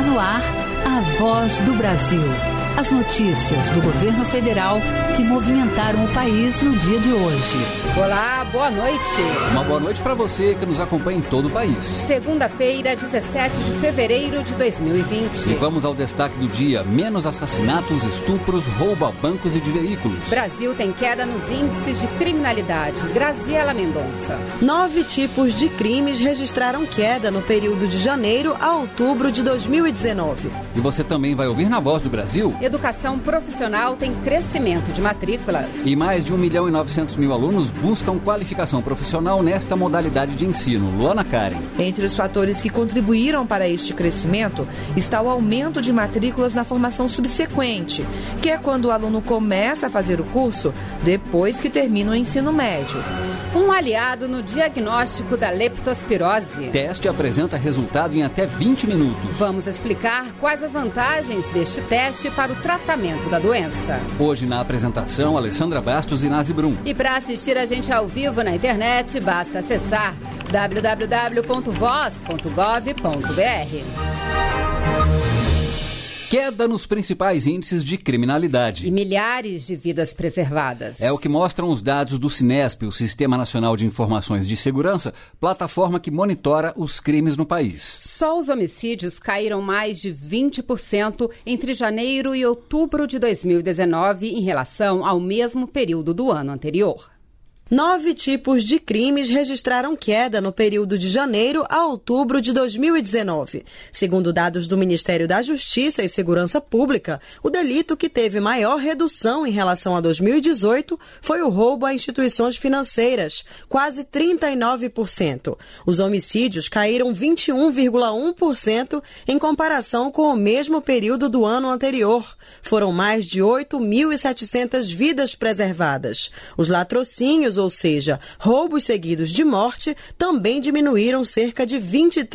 no ar a Voz do Brasil. As notícias do governo federal que movimentaram o país no dia de hoje. Olá, boa noite. Uma boa noite para você que nos acompanha em todo o país. Segunda-feira, 17 de fevereiro de 2020. E vamos ao destaque do dia: menos assassinatos, estupros, roubo a bancos e de veículos. Brasil tem queda nos índices de criminalidade. Graziela Mendonça. 9 tipos de crimes registraram queda no período de janeiro a outubro de 2019. E você também vai ouvir na Voz do Brasil. Educação profissional tem crescimento de matrículas. E mais de 1.900.000 alunos buscam qualificação profissional nesta modalidade de ensino. Luana Karen. Entre os fatores que contribuíram para este crescimento está o aumento de matrículas na formação subsequente, que é quando o aluno começa a fazer o curso depois que termina o ensino médio. Um aliado no diagnóstico da leptospirose. Teste apresenta resultado em até 20 minutos. Vamos explicar quais as vantagens deste teste para o tratamento da doença. Hoje na apresentação, Alessandra Bastos e Nazi Brum. E para assistir a gente ao vivo na internet, basta acessar www.voz.gov.br. Queda nos principais índices de criminalidade. E milhares de vidas preservadas. É o que mostram os dados do Sinesp, o Sistema Nacional de Informações de Segurança, plataforma que monitora os crimes no país. Só os homicídios caíram mais de 20% entre janeiro e outubro de 2019 em relação ao mesmo período do ano anterior. 9 tipos de crimes registraram queda no período de janeiro a outubro de 2019. Segundo dados do Ministério da Justiça e Segurança Pública, o delito que teve maior redução em relação a 2018 foi o roubo a instituições financeiras, quase 39%. Os homicídios caíram 21,1% em comparação com o mesmo período do ano anterior. Foram mais de 8.700 vidas preservadas. Os latrocínios, ou seja, roubos seguidos de morte, também diminuíram cerca de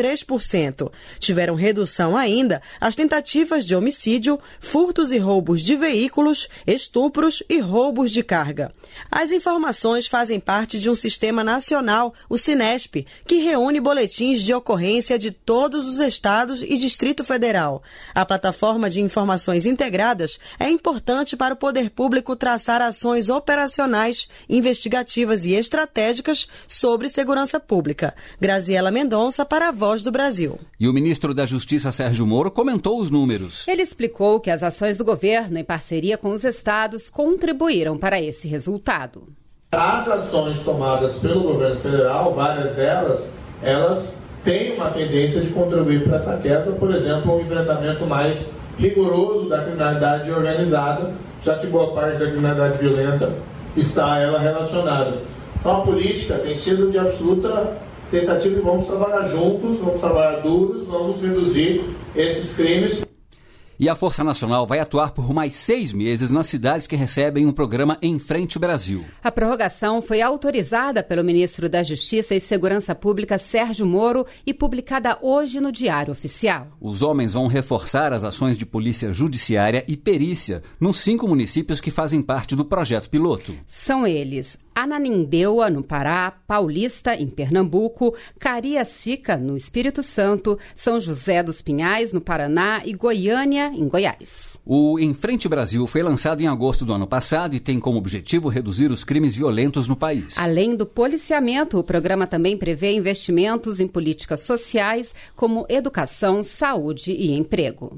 23%. Tiveram redução ainda as tentativas de homicídio, furtos e roubos de veículos, estupros e roubos de carga. As informações fazem parte de um sistema nacional, o Sinesp, que reúne boletins de ocorrência de todos os estados e Distrito Federal. A plataforma de informações integradas é importante para o poder público traçar ações operacionais, investigativas e estratégicas sobre segurança pública. Graziela Mendonça para a Voz do Brasil. E o ministro da Justiça, Sérgio Moro, comentou os números. Ele explicou que as ações do governo, em parceria com os estados, contribuíram para esse resultado. As ações tomadas pelo governo federal, várias delas, elas têm uma tendência de contribuir para essa queda, por exemplo, um enfrentamento mais rigoroso da criminalidade organizada, já que boa parte da criminalidade violenta está ela relacionada. Então a política tem sido de absoluta tentativa de vamos trabalhar juntos, vamos trabalhar duros, vamos reduzir esses crimes. E a Força Nacional vai atuar por mais 6 meses nas cidades que recebem um programa Em Frente Brasil. A prorrogação foi autorizada pelo ministro da Justiça e Segurança Pública, Sérgio Moro, e publicada hoje no Diário Oficial. Os homens vão reforçar as ações de polícia judiciária e perícia nos 5 municípios que fazem parte do projeto piloto. São eles: Ananindeua, no Pará, Paulista, em Pernambuco, Cariacica, no Espírito Santo, São José dos Pinhais, no Paraná, e Goiânia, em Goiás. O Em Frente Brasil foi lançado em agosto do ano passado e tem como objetivo reduzir os crimes violentos no país. Além do policiamento, o programa também prevê investimentos em políticas sociais, como educação, saúde e emprego.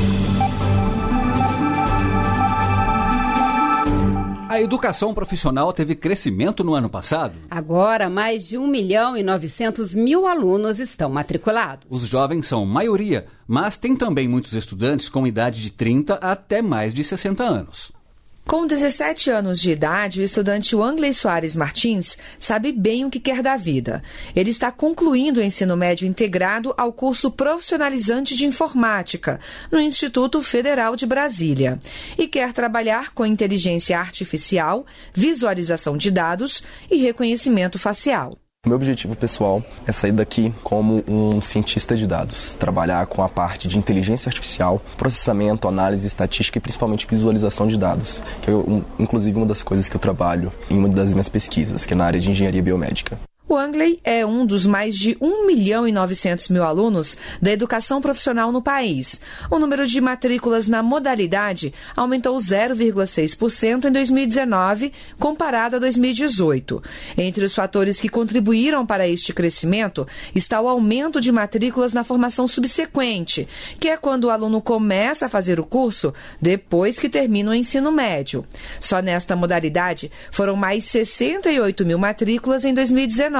A educação profissional teve crescimento no ano passado. Agora, mais de 1.900.000 alunos estão matriculados. Os jovens são maioria, mas tem também muitos estudantes com idade de 30 até mais de 60 anos. Com 17 anos de idade, o estudante Wangley Soares Martins sabe bem o que quer da vida. Ele está concluindo o ensino médio integrado ao curso profissionalizante de informática no Instituto Federal de Brasília e quer trabalhar com inteligência artificial, visualização de dados e reconhecimento facial. O meu objetivo pessoal é sair daqui como um cientista de dados, trabalhar com a parte de inteligência artificial, processamento, análise, estatística e principalmente visualização de dados, que é inclusive uma das coisas que eu trabalho em uma das minhas pesquisas, que é na área de engenharia biomédica. O O Angley é um dos mais de 1.900.000 alunos da educação profissional no país. O número de matrículas na modalidade aumentou 0,6% em 2019, comparado a 2018. Entre os fatores que contribuíram para este crescimento está o aumento de matrículas na formação subsequente, que é quando o aluno começa a fazer o curso depois que termina o ensino médio. Só nesta modalidade foram mais 68 mil matrículas em 2019,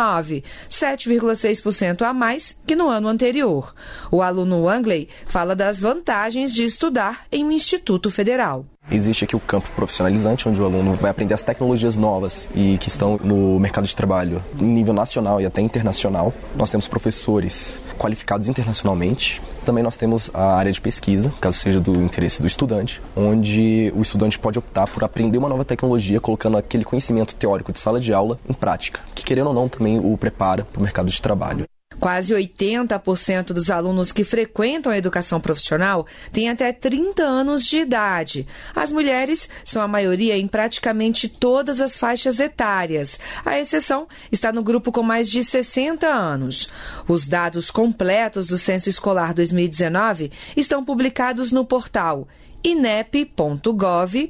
7,6% a mais que no ano anterior. O aluno Angley fala das vantagens de estudar em um instituto federal. Existe aqui o campo profissionalizante, onde o aluno vai aprender as tecnologias novas e que estão no mercado de trabalho em nível nacional e até internacional. Nós temos professores qualificados internacionalmente. Também nós temos a área de pesquisa, caso seja do interesse do estudante, onde o estudante pode optar por aprender uma nova tecnologia, colocando aquele conhecimento teórico de sala de aula em prática, que querendo ou não também o prepara para o mercado de trabalho. Quase 80% dos alunos que frequentam a educação profissional têm até 30 anos de idade. As mulheres são a maioria em praticamente todas as faixas etárias. A exceção está no grupo com mais de 60 anos. Os dados completos do Censo Escolar 2019 estão publicados no portal inep.gov.br.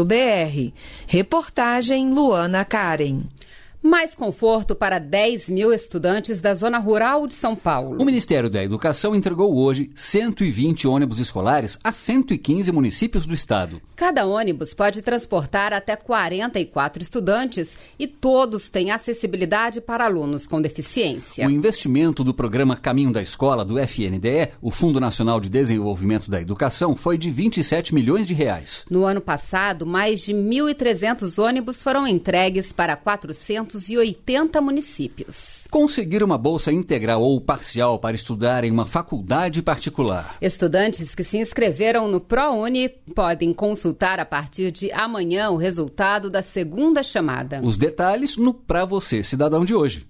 Reportagem Luana Karen. Mais conforto para 10 mil estudantes da zona rural de São Paulo. O Ministério da Educação entregou hoje 120 ônibus escolares a 115 municípios do estado. Cada ônibus pode transportar até 44 estudantes e todos têm acessibilidade para alunos com deficiência. O investimento do programa Caminho da Escola, do FNDE, o Fundo Nacional de Desenvolvimento da Educação, foi de 27 milhões de reais. No ano passado, mais de 1.300 ônibus foram entregues para 480 municípios. Conseguir uma bolsa integral ou parcial para estudar em uma faculdade particular. Estudantes que se inscreveram no ProUni podem consultar a partir de amanhã o resultado da segunda chamada. Os detalhes no Pra Você, Cidadão de hoje.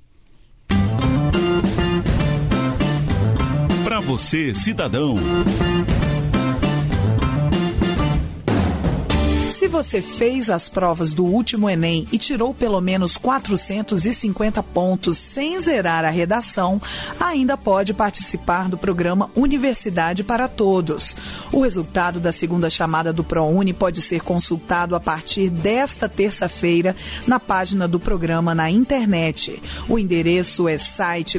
Pra Você, Cidadão. Se você fez as provas do último Enem e tirou pelo menos 450 pontos sem zerar a redação, ainda pode participar do programa Universidade para Todos. O resultado da segunda chamada do ProUni pode ser consultado a partir desta terça-feira na página do programa na internet. O endereço é site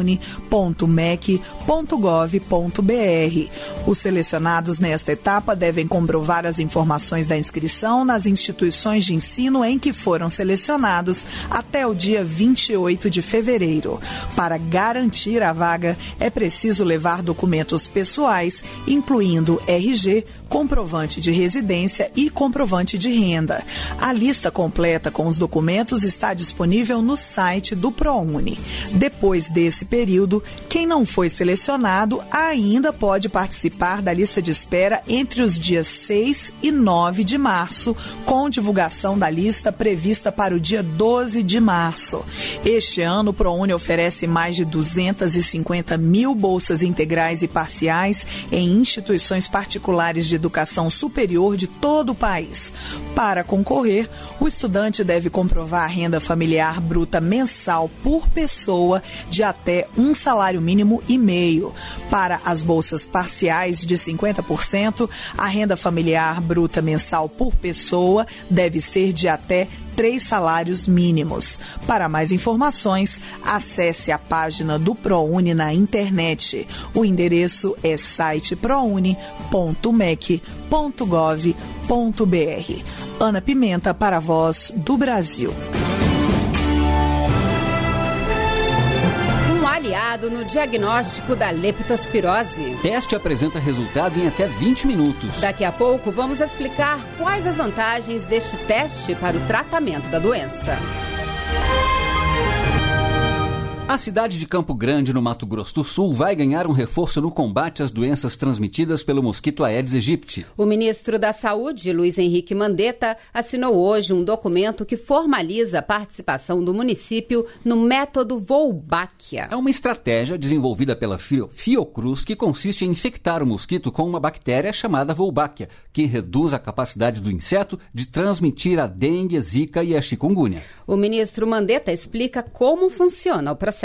prouni.mec.gov.br. Os selecionados nesta etapa devem comprovar as informações da inscrição nas instituições de ensino em que foram selecionados até o dia 28 de fevereiro. Para garantir a vaga, é preciso levar documentos pessoais, incluindo RG, comprovante de residência e comprovante de renda. A lista completa com os documentos está disponível no site do ProUni. Depois desse período, quem não foi selecionado ainda pode participar da lista de espera entre os dias 6 e 9 de março, com divulgação da lista prevista para o dia 12 de março. Este ano, o ProUni oferece mais de 250 mil bolsas integrais e parciais em instituições particulares de educação superior de todo o país. Para concorrer, o estudante deve comprovar a renda familiar bruta mensal por pessoa de até um salário mínimo e meio. Para as bolsas parciais de 50%, a renda familiar bruta mensal por pessoa deve ser de até 3 salários mínimos. Para mais informações, acesse a página do ProUni na internet. O endereço é site prouni.mec.gov.br. Ana Pimenta para a Voz do Brasil. Aliado no diagnóstico da leptospirose. Teste apresenta resultado em até 20 minutos. Daqui a pouco vamos explicar quais as vantagens deste teste para o tratamento da doença. A cidade de Campo Grande, no Mato Grosso do Sul, vai ganhar um reforço no combate às doenças transmitidas pelo mosquito Aedes aegypti. O ministro da Saúde, Luiz Henrique Mandetta, assinou hoje um documento que formaliza a participação do município no método Wolbachia. É uma estratégia desenvolvida pela Fiocruz que consiste em infectar o mosquito com uma bactéria chamada Wolbachia, que reduz a capacidade do inseto de transmitir a dengue, a zika e a chikungunya. O ministro Mandetta explica como funciona o processo.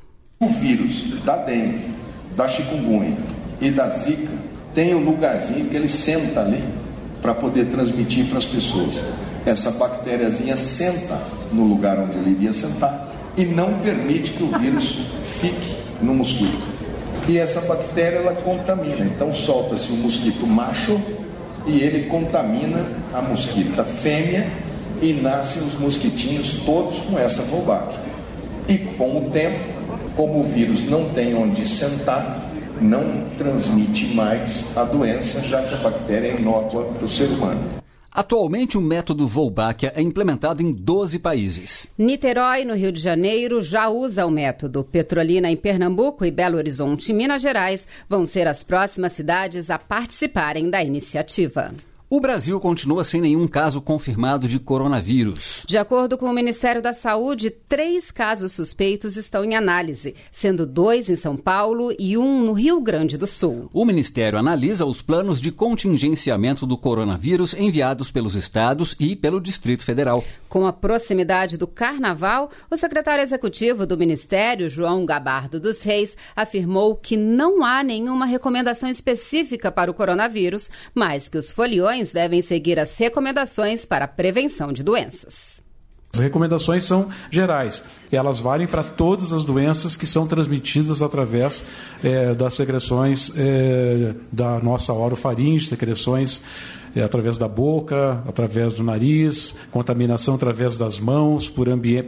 O vírus da dengue, da chikungunya e da zika tem um lugarzinho que ele senta ali para poder transmitir para as pessoas. Essa bactériazinha senta no lugar onde ele iria sentar e não permite que o vírus fique no mosquito. E essa bactéria ela contamina. Então solta-se um mosquito macho e ele contamina a mosquita fêmea e nascem os mosquitinhos todos com essa Wolbachia. E com o tempo, como o vírus não tem onde sentar, não transmite mais a doença, já que a bactéria é inócua para o ser humano. Atualmente, o método Wolbachia é implementado em 12 países. Niterói, no Rio de Janeiro, já usa o método. Petrolina, em Pernambuco, e Belo Horizonte, em Minas Gerais, vão ser as próximas cidades a participarem da iniciativa. O Brasil continua sem nenhum caso confirmado de coronavírus. De acordo com o Ministério da Saúde, 3 casos suspeitos estão em análise, sendo 2 em São Paulo e 1 no Rio Grande do Sul. O Ministério analisa os planos de contingenciamento do coronavírus enviados pelos estados e pelo Distrito Federal. Com a proximidade do Carnaval, o secretário executivo do Ministério, João Gabardo dos Reis, afirmou que não há nenhuma recomendação específica para o coronavírus, mas que os foliões devem seguir as recomendações para a prevenção de doenças. As recomendações são gerais. Elas valem para todas as doenças que são transmitidas através das secreções da nossa orofaringe, secreções através da boca, através do nariz, contaminação através das mãos, por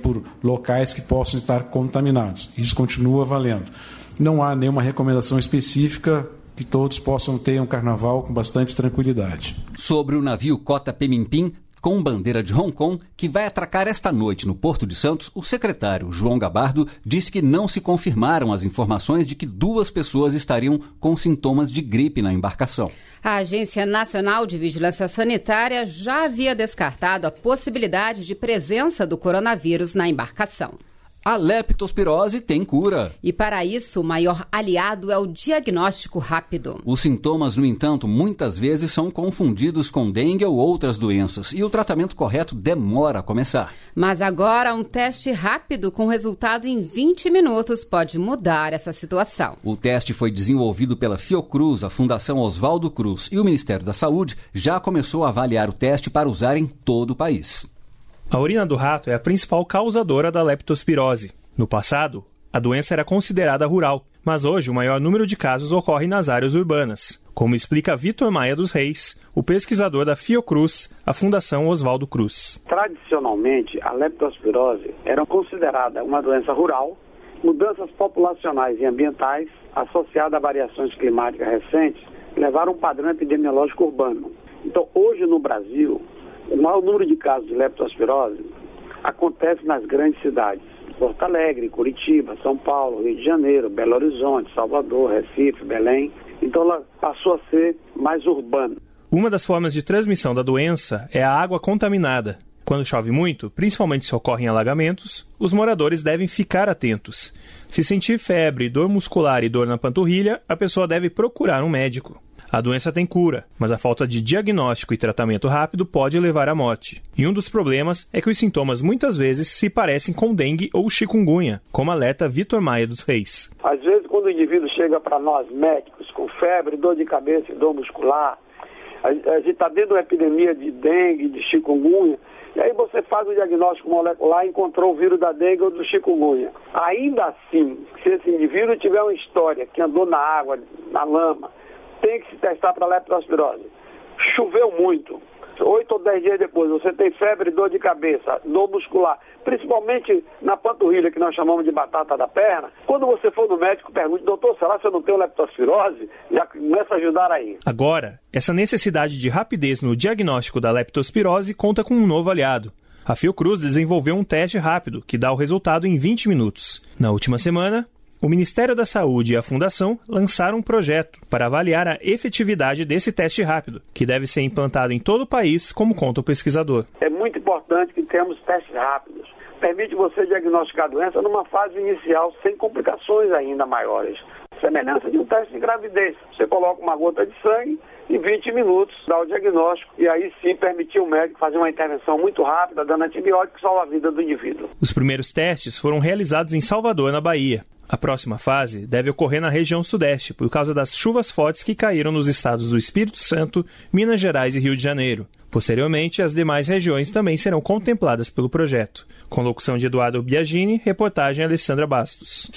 locais que possam estar contaminados. Isso continua valendo. Não há nenhuma recomendação específica, que todos possam ter um carnaval com bastante tranquilidade. Sobre o navio Cota Pemimpim, com bandeira de Hong Kong, que vai atracar esta noite no Porto de Santos, o secretário João Gabardo disse que não se confirmaram as informações de que 2 pessoas estariam com sintomas de gripe na embarcação. A Agência Nacional de Vigilância Sanitária já havia descartado a possibilidade de presença do coronavírus na embarcação. A leptospirose tem cura. E para isso, o maior aliado é o diagnóstico rápido. Os sintomas, no entanto, muitas vezes são confundidos com dengue ou outras doenças e o tratamento correto demora a começar. Mas agora, um teste rápido com resultado em 20 minutos pode mudar essa situação. O teste foi desenvolvido pela Fiocruz, a Fundação Oswaldo Cruz e o Ministério da Saúde já começou a avaliar o teste para usar em todo o país. A urina do rato é a principal causadora da leptospirose. No passado, a doença era considerada rural, mas hoje o maior número de casos ocorre nas áreas urbanas, como explica Vitor Maia dos Reis, o pesquisador da Fiocruz, a Fundação Oswaldo Cruz. Tradicionalmente, a leptospirose era considerada uma doença rural, mudanças populacionais e ambientais associadas a variações climáticas recentes levaram a um padrão epidemiológico urbano. Então, hoje no Brasil, o maior número de casos de leptospirose acontece nas grandes cidades. Porto Alegre, Curitiba, São Paulo, Rio de Janeiro, Belo Horizonte, Salvador, Recife, Belém. Então ela passou a ser mais urbana. Uma das formas de transmissão da doença é a água contaminada. Quando chove muito, principalmente se ocorrem alagamentos, os moradores devem ficar atentos. Se sentir febre, dor muscular e dor na panturrilha, a pessoa deve procurar um médico. A doença tem cura, mas a falta de diagnóstico e tratamento rápido pode levar à morte. E um dos problemas é que os sintomas muitas vezes se parecem com dengue ou chikungunya, como alerta Vitor Maia dos Reis. Às vezes, quando o indivíduo chega para nós médicos com febre, dor de cabeça e dor muscular, a gente está dentro de uma epidemia de dengue, de chikungunya, e aí você faz o diagnóstico molecular e encontrou o vírus da dengue ou do chikungunya. Ainda assim, se esse indivíduo tiver uma história que andou na água, na lama, tem que se testar para leptospirose. Choveu muito, 8 ou 10 dias depois, você tem febre, dor de cabeça, dor muscular, principalmente na panturrilha, que nós chamamos de batata da perna. Quando você for no médico, pergunte, doutor, será que eu não tenho leptospirose? Já começa a ajudar aí. Agora, essa necessidade de rapidez no diagnóstico da leptospirose conta com um novo aliado. A Fiocruz desenvolveu um teste rápido, que dá o resultado em 20 minutos. Na última semana, o Ministério da Saúde e a Fundação lançaram um projeto para avaliar a efetividade desse teste rápido, que deve ser implantado em todo o país, como conta o pesquisador. É muito importante que tenhamos testes rápidos. Permite você diagnosticar a doença numa fase inicial, sem complicações ainda maiores. Semelhança de um teste de gravidez. Você coloca uma gota de sangue, em 20 minutos dá o diagnóstico e aí sim permitir o médico fazer uma intervenção muito rápida, dando antibiótico, que salva a vida do indivíduo. Os primeiros testes foram realizados em Salvador, na Bahia. A próxima fase deve ocorrer na região sudeste, por causa das chuvas fortes que caíram nos estados do Espírito Santo, Minas Gerais e Rio de Janeiro. Posteriormente, as demais regiões também serão contempladas pelo projeto. Com locução de Eduardo Biagini, reportagem Alessandra Bastos.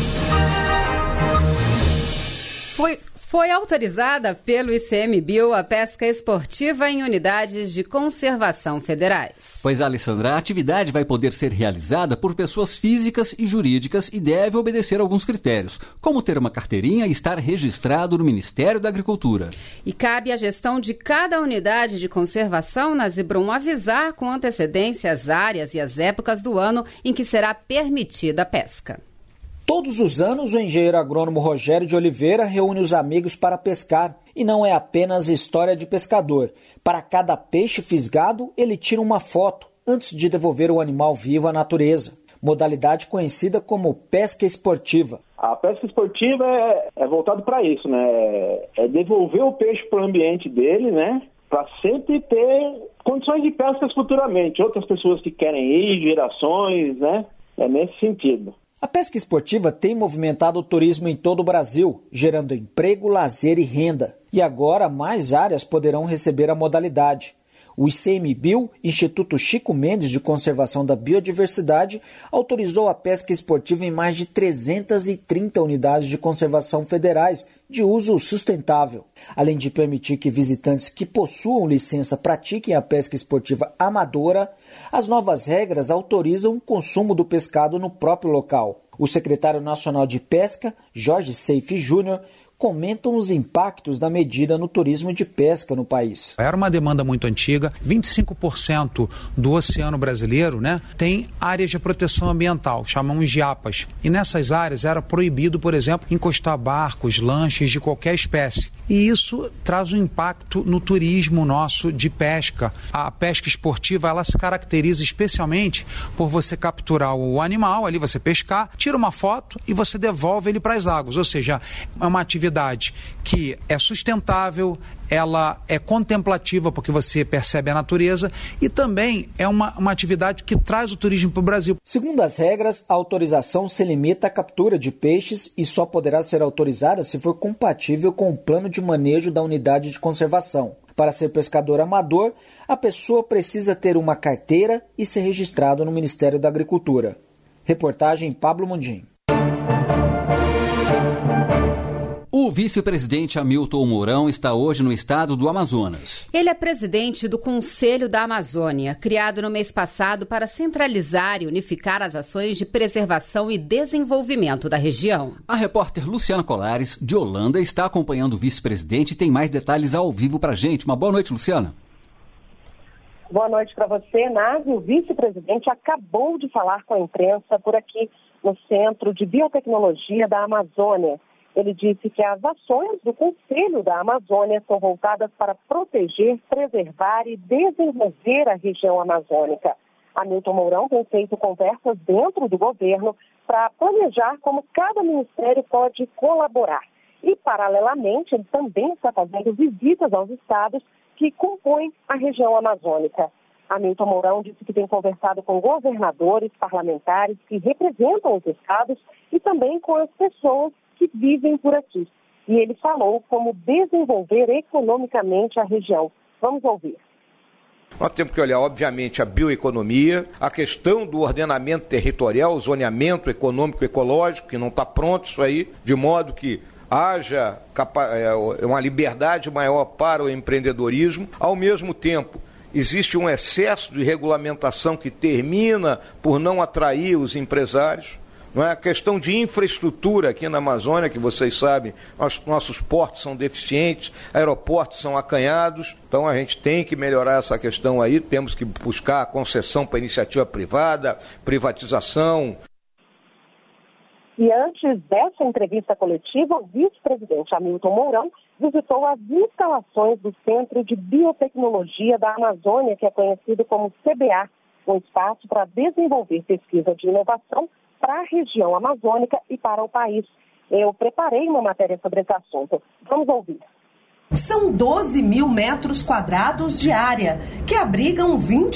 Foi autorizada pelo ICMBio a pesca esportiva em unidades de conservação federais. Pois, Alessandra, a atividade vai poder ser realizada por pessoas físicas e jurídicas e deve obedecer a alguns critérios, como ter uma carteirinha e estar registrado no Ministério da Agricultura. E cabe à gestão de cada unidade de conservação na Zibrum avisar com antecedência as áreas e as épocas do ano em que será permitida a pesca. Todos os anos, o engenheiro agrônomo Rogério de Oliveira reúne os amigos para pescar. E não é apenas história de pescador. Para cada peixe fisgado, ele tira uma foto antes de devolver o animal vivo à natureza. Modalidade conhecida como pesca esportiva. A pesca esportiva é voltado para isso, né? É devolver o peixe para o ambiente dele, né? Para sempre ter condições de pesca futuramente. Outras pessoas que querem ir, gerações, né? É nesse sentido. A pesca esportiva tem movimentado o turismo em todo o Brasil, gerando emprego, lazer e renda. E agora mais áreas poderão receber a modalidade. O ICMBio, Instituto Chico Mendes de Conservação da Biodiversidade, autorizou a pesca esportiva em mais de 330 unidades de conservação federais de uso sustentável. Além de permitir que visitantes que possuam licença pratiquem a pesca esportiva amadora, as novas regras autorizam o consumo do pescado no próprio local. O secretário nacional de Pesca, Jorge Seife Júnior, comentam os impactos da medida no turismo de pesca no país. Era uma demanda muito antiga, 25% do oceano brasileiro, né, tem áreas de proteção ambiental, chamamos de APAs. E nessas áreas era proibido, por exemplo, encostar barcos, lanches de qualquer espécie. E isso traz um impacto no turismo nosso de pesca. A pesca esportiva, ela se caracteriza especialmente por você capturar o animal, ali você pescar, tira uma foto e você devolve ele para as águas. Ou seja, é uma atividade que é sustentável, ela é contemplativa porque você percebe a natureza e também é uma atividade que traz o turismo para o Brasil. Segundo as regras, a autorização se limita à captura de peixes e só poderá ser autorizada se for compatível com o plano de manejo da unidade de conservação. Para ser pescador amador, a pessoa precisa ter uma carteira e ser registrado no Ministério da Agricultura. Reportagem Pablo Mundim. O vice-presidente Hamilton Mourão está hoje no estado do Amazonas. Ele é presidente do Conselho da Amazônia, criado no mês passado para centralizar e unificar as ações de preservação e desenvolvimento da região. A repórter Luciana Colares, de Holanda, está acompanhando o vice-presidente e tem mais detalhes ao vivo para a gente. Uma boa noite, Luciana. Boa noite para você, Nazi. O vice-presidente acabou de falar com a imprensa por aqui no Centro de Biotecnologia da Amazônia. Ele disse que as ações do Conselho da Amazônia são voltadas para proteger, preservar e desenvolver a região amazônica. Hamilton Mourão tem feito conversas dentro do governo para planejar como cada ministério pode colaborar. E, paralelamente, ele também está fazendo visitas aos estados que compõem a região amazônica. Hamilton Mourão disse que tem conversado com governadores, parlamentares que representam os estados e também com as pessoas que vivem por aqui. E ele falou como desenvolver economicamente a região. Vamos ouvir. Nós temos que olhar, obviamente, a bioeconomia, a questão do ordenamento territorial, o zoneamento econômico e ecológico, que não está pronto isso aí, de modo que haja uma liberdade maior para o empreendedorismo. Ao mesmo tempo, existe um excesso de regulamentação que termina por não atrair os empresários. não é? A questão de infraestrutura aqui na Amazônia, que vocês sabem, nossos portos são deficientes, aeroportos são acanhados, então a gente tem que melhorar essa questão aí, temos que buscar a concessão para iniciativa privada, privatização. E antes dessa entrevista coletiva, o vice-presidente Hamilton Mourão visitou as instalações do Centro de Biotecnologia da Amazônia, que é conhecido como CBA, um espaço para desenvolver pesquisa de inovação para a região amazônica e para o país. Eu preparei uma matéria sobre esse assunto. Vamos ouvir. São 12 mil metros quadrados de área, que abrigam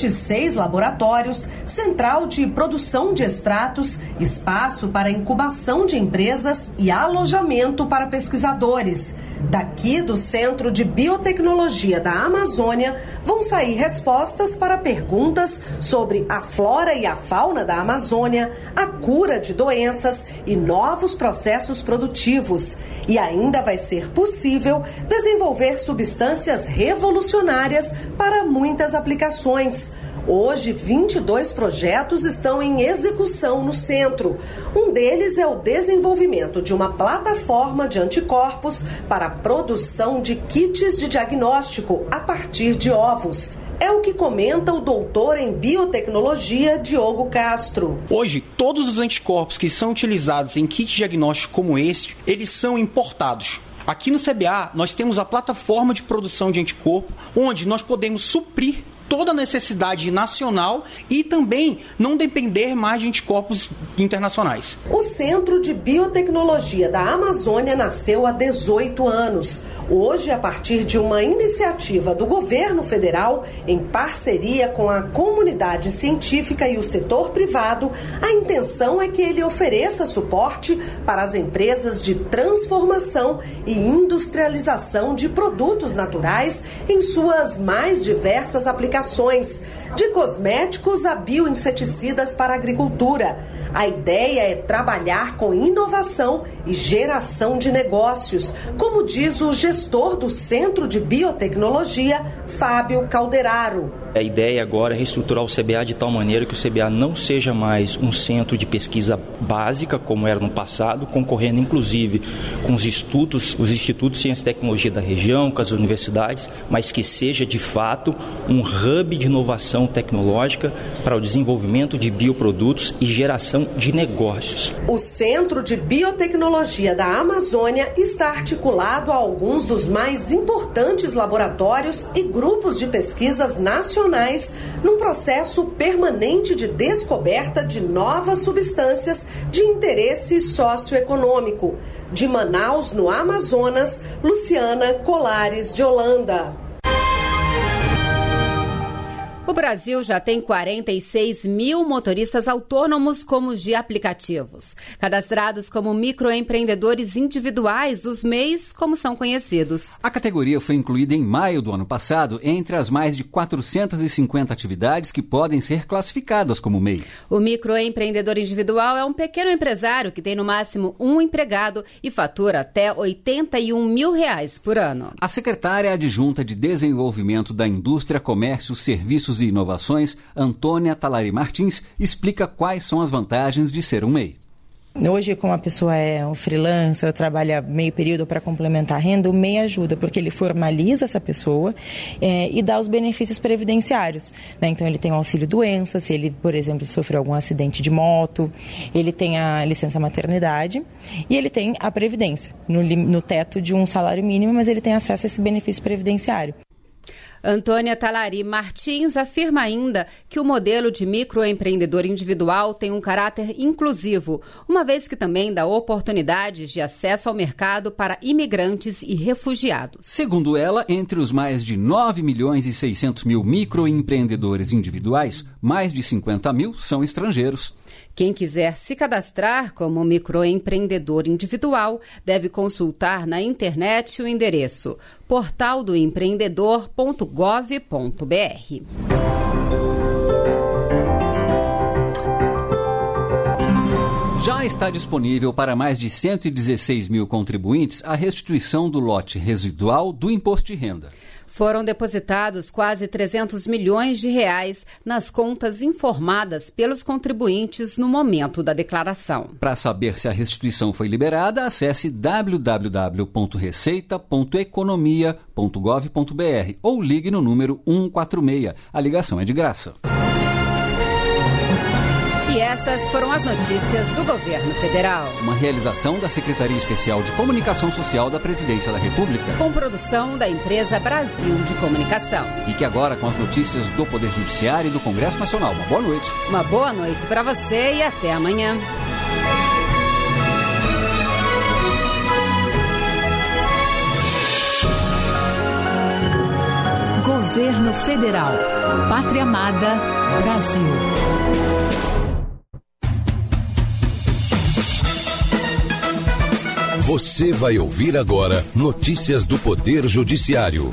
26 laboratórios, central de produção de extratos, espaço para incubação de empresas e alojamento para pesquisadores. Daqui do Centro de Biotecnologia da Amazônia vão sair respostas para perguntas sobre a flora e a fauna da Amazônia, a cura de doenças e novos processos produtivos. E ainda vai ser possível desenvolver substâncias revolucionárias para muitas aplicações. Hoje, 22 projetos estão em execução no centro. Um deles é o desenvolvimento de uma plataforma de anticorpos para a produção de kits de diagnóstico a partir de ovos. É o que comenta o doutor em biotecnologia Diogo Castro. Hoje, todos os anticorpos que são utilizados em kits diagnósticos como este, eles são importados. Aqui no CBA, nós temos a plataforma de produção de anticorpo, onde nós podemos suprir toda a necessidade nacional e também não depender mais de anticorpos internacionais. O Centro de Biotecnologia da Amazônia nasceu há 18 anos. Hoje, a partir de uma iniciativa do governo federal, em parceria com a comunidade científica e o setor privado, a intenção é que ele ofereça suporte para as empresas de transformação e industrialização de produtos naturais em suas mais diversas aplicações, de cosméticos a bioinseticidas para a agricultura. A ideia é trabalhar com inovação e geração de negócios, como diz o gestor do Centro de Biotecnologia, Fábio Calderaro. A ideia agora é reestruturar o CBA de tal maneira que o CBA não seja mais um centro de pesquisa básica, como era no passado, concorrendo inclusive com os institutos de ciência e tecnologia da região, com as universidades, mas que seja de fato um hub de inovação tecnológica para o desenvolvimento de bioprodutos e geração de negócios. O Centro de Biotecnologia da Amazônia está articulado a alguns dos mais importantes laboratórios e grupos de pesquisas nacionais num processo permanente de descoberta de novas substâncias de interesse socioeconômico. De Manaus, no Amazonas, Luciana Colares de Holanda. O Brasil já tem 46 mil motoristas autônomos como os de aplicativos, cadastrados como microempreendedores individuais, os MEIs, como são conhecidos. A categoria foi incluída em maio do ano passado entre as mais de 450 atividades que podem ser classificadas como MEI. O microempreendedor individual é um pequeno empresário que tem no máximo um empregado e fatura até R$ 81 mil por ano. A secretária adjunta de Desenvolvimento da Indústria, Comércio, Serviços e Inovações, Antônia Talari Martins, explica quais são as vantagens de ser um MEI. Hoje, como a pessoa é um freelancer, trabalha meio período para complementar a renda, o MEI ajuda, porque ele formaliza essa pessoa e dá os benefícios previdenciários, né? Então, ele tem o auxílio doença, se ele, por exemplo, sofreu algum acidente de moto, ele tem a licença maternidade e ele tem a previdência, no teto de um salário mínimo, mas ele tem acesso a esse benefício previdenciário. Antônia Talari Martins afirma ainda que o modelo de microempreendedor individual tem um caráter inclusivo, uma vez que também dá oportunidades de acesso ao mercado para imigrantes e refugiados. Segundo ela, entre os mais de 9 milhões e 600 mil microempreendedores individuais, mais de 50 mil são estrangeiros. Quem quiser se cadastrar como microempreendedor individual deve consultar na internet o endereço portaldoempreendedor.gov.br. Já está disponível para mais de 116 mil contribuintes a restituição do lote residual do imposto de renda. Foram depositados quase 300 milhões de reais nas contas informadas pelos contribuintes no momento da declaração. Para saber se a restituição foi liberada, acesse www.receita.economia.gov.br ou ligue no número 146. A ligação é de graça. E essas foram as notícias do Governo Federal. Uma realização da Secretaria Especial de Comunicação Social da Presidência da República. Com produção da empresa Brasil de Comunicação. Fique agora com as notícias do Poder Judiciário e do Congresso Nacional. Uma boa noite. Uma boa noite para você e até amanhã. Governo Federal. Pátria Amada, Brasil. Você vai ouvir agora notícias do Poder Judiciário.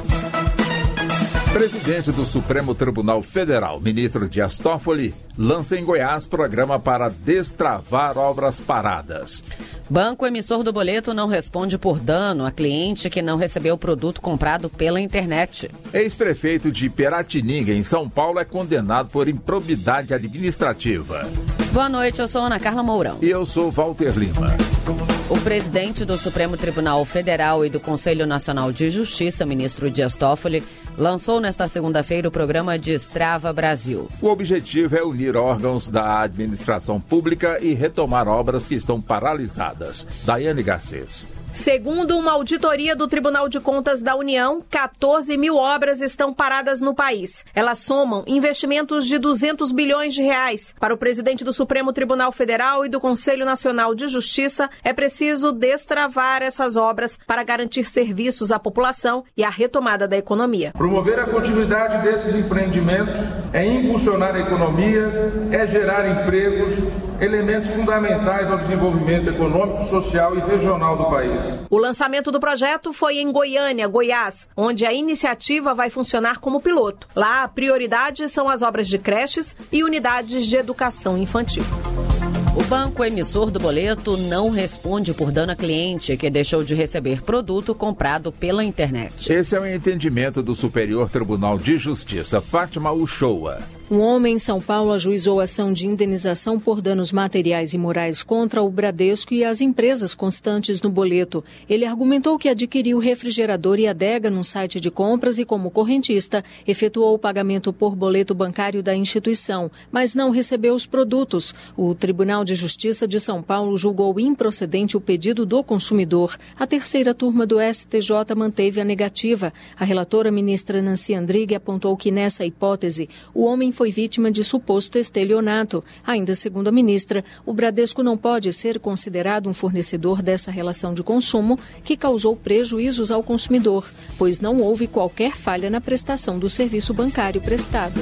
Presidente do Supremo Tribunal Federal, ministro Dias Toffoli, lança em Goiás programa para destravar obras paradas. Banco emissor do boleto não responde por dano a cliente que não recebeu o produto comprado pela internet. Ex-prefeito de Piratininga, em São Paulo, é condenado por improbidade administrativa. Boa noite, eu sou Ana Carla Mourão. E eu sou Walter Lima. O presidente do Supremo Tribunal Federal e do Conselho Nacional de Justiça, ministro Dias Toffoli, lançou nesta segunda-feira o programa Destrava Brasil. O objetivo é unir órgãos da administração pública e retomar obras que estão paralisadas. Daiane Garcês. Segundo uma auditoria do Tribunal de Contas da União, 14 mil obras estão paradas no país. Elas somam investimentos de 200 bilhões de reais. Para o presidente do Supremo Tribunal Federal e do Conselho Nacional de Justiça, é preciso destravar essas obras para garantir serviços à população e a retomada da economia. Promover a continuidade desses empreendimentos é impulsionar a economia, é gerar empregos, elementos fundamentais ao desenvolvimento econômico, social e regional do país. O lançamento do projeto foi em Goiânia, Goiás, onde a iniciativa vai funcionar como piloto. Lá, a prioridade são as obras de creches e unidades de educação infantil. O banco emissor do boleto não responde por dano a cliente que deixou de receber produto comprado pela internet. Esse é o entendimento do Superior Tribunal de Justiça, Fátima Uchoa. Um homem em São Paulo ajuizou ação de indenização por danos materiais e morais contra o Bradesco e as empresas constantes no boleto. Ele argumentou que adquiriu refrigerador e adega num site de compras e, como correntista, efetuou o pagamento por boleto bancário da instituição, mas não recebeu os produtos. O Tribunal de Justiça de São Paulo julgou improcedente o pedido do consumidor. A terceira turma do STJ manteve a negativa. A relatora ministra Nancy Andrighi apontou que, nessa hipótese, o homem foi vítima de suposto estelionato. Ainda segundo a ministra, o Bradesco não pode ser considerado um fornecedor dessa relação de consumo que causou prejuízos ao consumidor, pois não houve qualquer falha na prestação do serviço bancário prestado.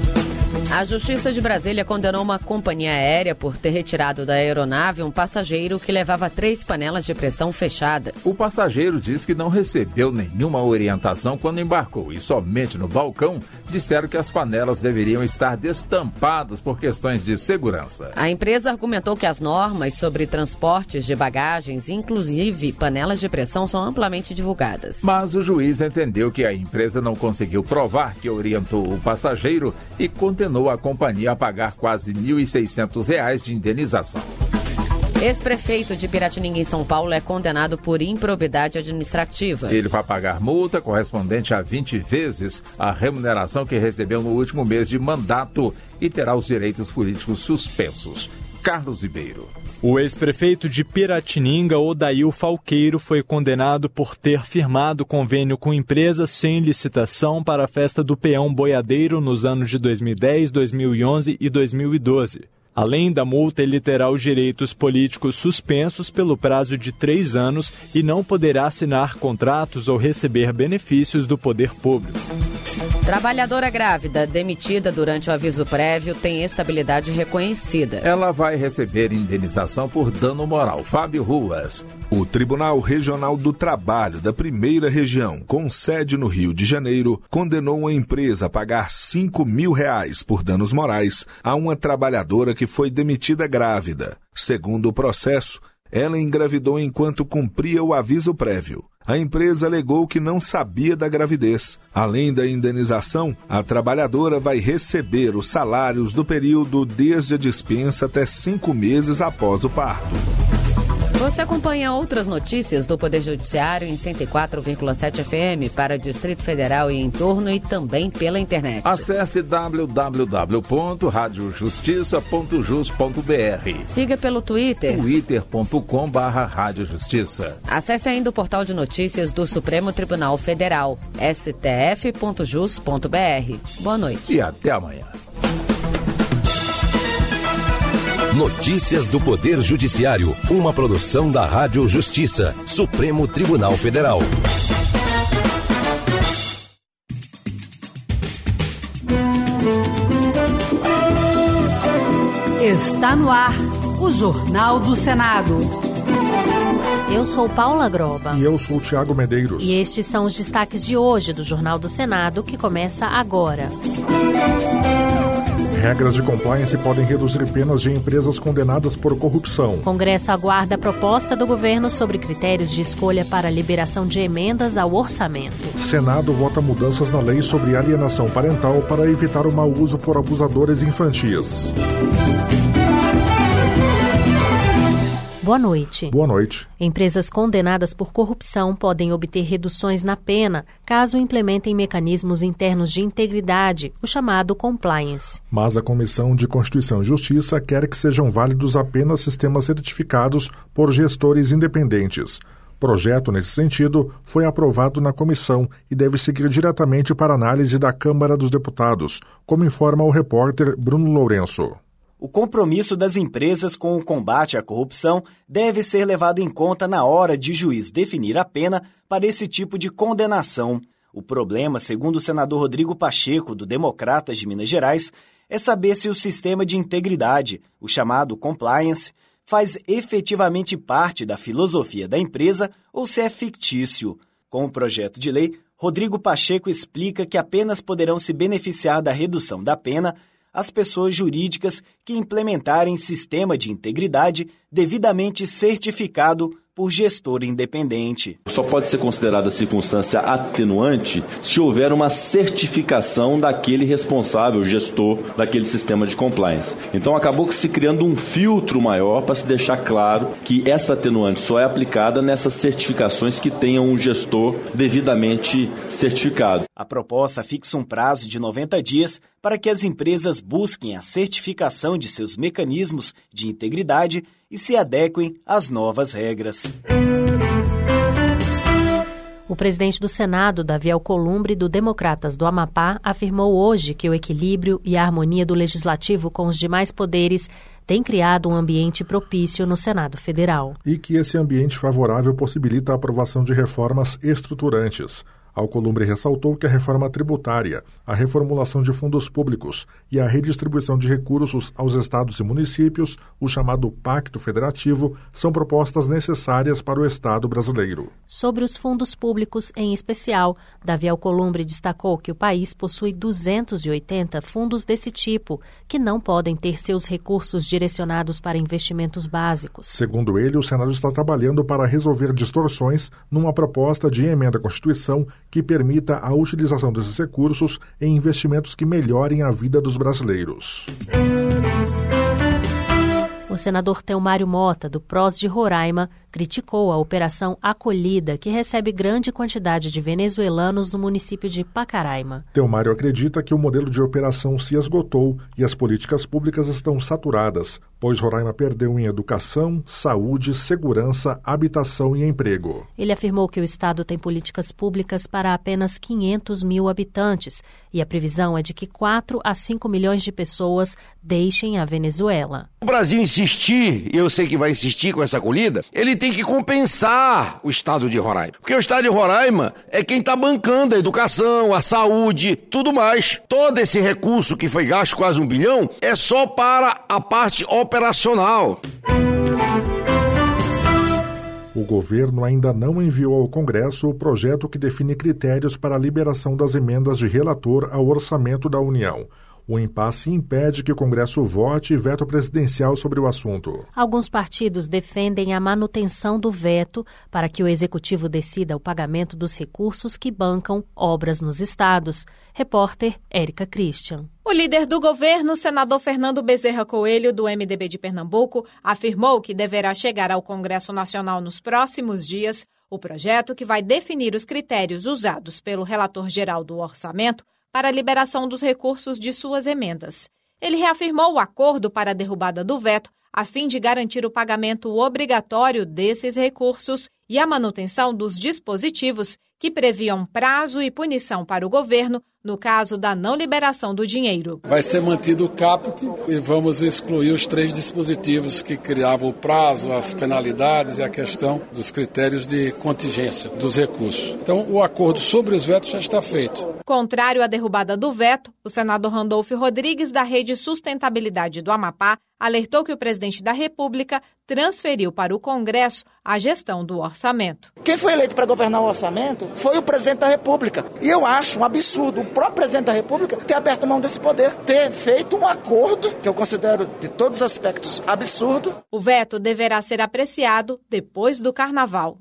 A Justiça de Brasília condenou uma companhia aérea por ter retirado da aeronave um passageiro que levava 3 panelas de pressão fechadas. O passageiro diz que não recebeu nenhuma orientação quando embarcou e somente no balcão disseram que as panelas deveriam estar destampadas por questões de segurança. A empresa argumentou que as normas sobre transportes de bagagens, inclusive panelas de pressão, são amplamente divulgadas. Mas o juiz entendeu que a empresa não conseguiu provar que orientou o passageiro e condenou a companhia a pagar quase R$ 1.600 de indenização. Ex-prefeito de Piratininga, em São Paulo, é condenado por improbidade administrativa. Ele vai pagar multa correspondente a 20 vezes a remuneração que recebeu no último mês de mandato e terá os direitos políticos suspensos. Carlos Ribeiro. O ex-prefeito de Piratininga, Odail Falqueiro, foi condenado por ter firmado convênio com empresas sem licitação para a festa do Peão Boiadeiro nos anos de 2010, 2011 e 2012. Além da multa, ele terá os direitos políticos suspensos pelo prazo de 3 anos e não poderá assinar contratos ou receber benefícios do poder público. Trabalhadora grávida, demitida durante o aviso prévio, tem estabilidade reconhecida. Ela vai receber indenização por dano moral. Fábio Ruas. O Tribunal Regional do Trabalho da Primeira Região, com sede no Rio de Janeiro, condenou uma empresa a pagar R$ 5.000 por danos morais a uma trabalhadora que foi demitida grávida. Segundo o processo, Ela engravidou enquanto cumpria o aviso prévio. A empresa alegou que não sabia da gravidez. Além da indenização, a trabalhadora vai receber os salários do período desde a dispensa até 5 meses após o parto. Você acompanha outras notícias do Poder Judiciário em 104,7 FM para Distrito Federal e entorno e também pela internet. Acesse www.radiojustiça.jus.br. Siga pelo Twitter. twitter.com/radiojustiça. Acesse ainda o portal de notícias do Supremo Tribunal Federal, stf.jus.br. Boa noite. E até amanhã. Notícias do Poder Judiciário, uma produção da Rádio Justiça, Supremo Tribunal Federal. Está no ar, o Jornal do Senado. Eu sou Paula Groba. E eu sou Tiago Medeiros. E estes são os destaques de hoje do Jornal do Senado, que começa agora. Regras de compliance podem reduzir penas de empresas condenadas por corrupção. Congresso aguarda a proposta do governo sobre critérios de escolha para a liberação de emendas ao orçamento. Senado vota mudanças na lei sobre alienação parental para evitar o mau uso por abusadores infantis. Boa noite. Boa noite. Empresas condenadas por corrupção podem obter reduções na pena caso implementem mecanismos internos de integridade, o chamado compliance. Mas a Comissão de Constituição e Justiça quer que sejam válidos apenas sistemas certificados por gestores independentes. Projeto nesse sentido foi aprovado na comissão e deve seguir diretamente para análise da Câmara dos Deputados, como informa o repórter Bruno Lourenço. O compromisso das empresas com o combate à corrupção deve ser levado em conta na hora de o juiz definir a pena para esse tipo de condenação. O problema, segundo o senador Rodrigo Pacheco, do Democratas de Minas Gerais, é saber se o sistema de integridade, o chamado compliance, faz efetivamente parte da filosofia da empresa ou se é fictício. Com o projeto de lei, Rodrigo Pacheco explica que apenas poderão se beneficiar da redução da pena as pessoas jurídicas que implementarem sistema de integridade devidamente certificado por gestor independente. Só pode ser considerada circunstância atenuante se houver uma certificação daquele responsável, gestor daquele sistema de compliance. Então acabou se criando um filtro maior para se deixar claro que essa atenuante só é aplicada nessas certificações que tenham um gestor devidamente certificado. A proposta fixa um prazo de 90 dias para que as empresas busquem a certificação de seus mecanismos de integridade e se adequem às novas regras. O presidente do Senado, Davi Alcolumbre, do Democratas do Amapá, afirmou hoje que o equilíbrio e a harmonia do Legislativo com os demais poderes tem criado um ambiente propício no Senado Federal. E que esse ambiente favorável possibilita a aprovação de reformas estruturantes. Alcolumbre ressaltou que a reforma tributária, a reformulação de fundos públicos e a redistribuição de recursos aos estados e municípios, o chamado Pacto Federativo, são propostas necessárias para o Estado brasileiro. Sobre os fundos públicos em especial, Davi Alcolumbre destacou que o país possui 280 fundos desse tipo, que não podem ter seus recursos direcionados para investimentos básicos. Segundo ele, o Senado está trabalhando para resolver distorções numa proposta de emenda à Constituição que permita a utilização desses recursos em investimentos que melhorem a vida dos brasileiros. O senador Telmário Mota, do PROS de Roraima, criticou a Operação Acolhida, que recebe grande quantidade de venezuelanos no município de Pacaraima. Telmário acredita que o modelo de operação se esgotou e as políticas públicas estão saturadas, pois Roraima perdeu em educação, saúde, segurança, habitação e emprego. Ele afirmou que o Estado tem políticas públicas para apenas 500 mil habitantes e a previsão é de que 4 a 5 milhões de pessoas deixem a Venezuela. O Brasil insistir, e eu sei que vai insistir com essa acolhida, ele tem que compensar o Estado de Roraima. Porque o Estado de Roraima é quem está bancando a educação, a saúde, tudo mais. Todo esse recurso que foi gasto, quase 1 bilhão, é só para a parte operacional. O governo ainda não enviou ao Congresso o projeto que define critérios para a liberação das emendas de relator ao orçamento da União. O impasse impede que o Congresso vote veto presidencial sobre o assunto. Alguns partidos defendem a manutenção do veto para que o Executivo decida o pagamento dos recursos que bancam obras nos estados. Repórter Érica Christian. O líder do governo, senador Fernando Bezerra Coelho, do MDB de Pernambuco, afirmou que deverá chegar ao Congresso Nacional nos próximos dias o projeto que vai definir os critérios usados pelo relator-geral do orçamento para a liberação dos recursos de suas emendas. Ele reafirmou o acordo para a derrubada do veto a fim de garantir o pagamento obrigatório desses recursos e a manutenção dos dispositivos que previam prazo e punição para o governo no caso da não liberação do dinheiro. Vai ser mantido o caput e vamos excluir os 3 dispositivos que criavam o prazo, as penalidades e a questão dos critérios de contingência dos recursos. Então, o acordo sobre os vetos já está feito. Contrário à derrubada do veto, o senador Randolfo Rodrigues, da Rede Sustentabilidade do Amapá, alertou que o presidente da República transferiu para o Congresso a gestão do orçamento. Quem foi eleito para governar o orçamento foi o presidente da República. E eu acho um absurdo o próprio presidente da República ter aberto mão desse poder, ter feito um acordo que eu considero, de todos os aspectos, absurdo. O veto deverá ser apreciado depois do Carnaval.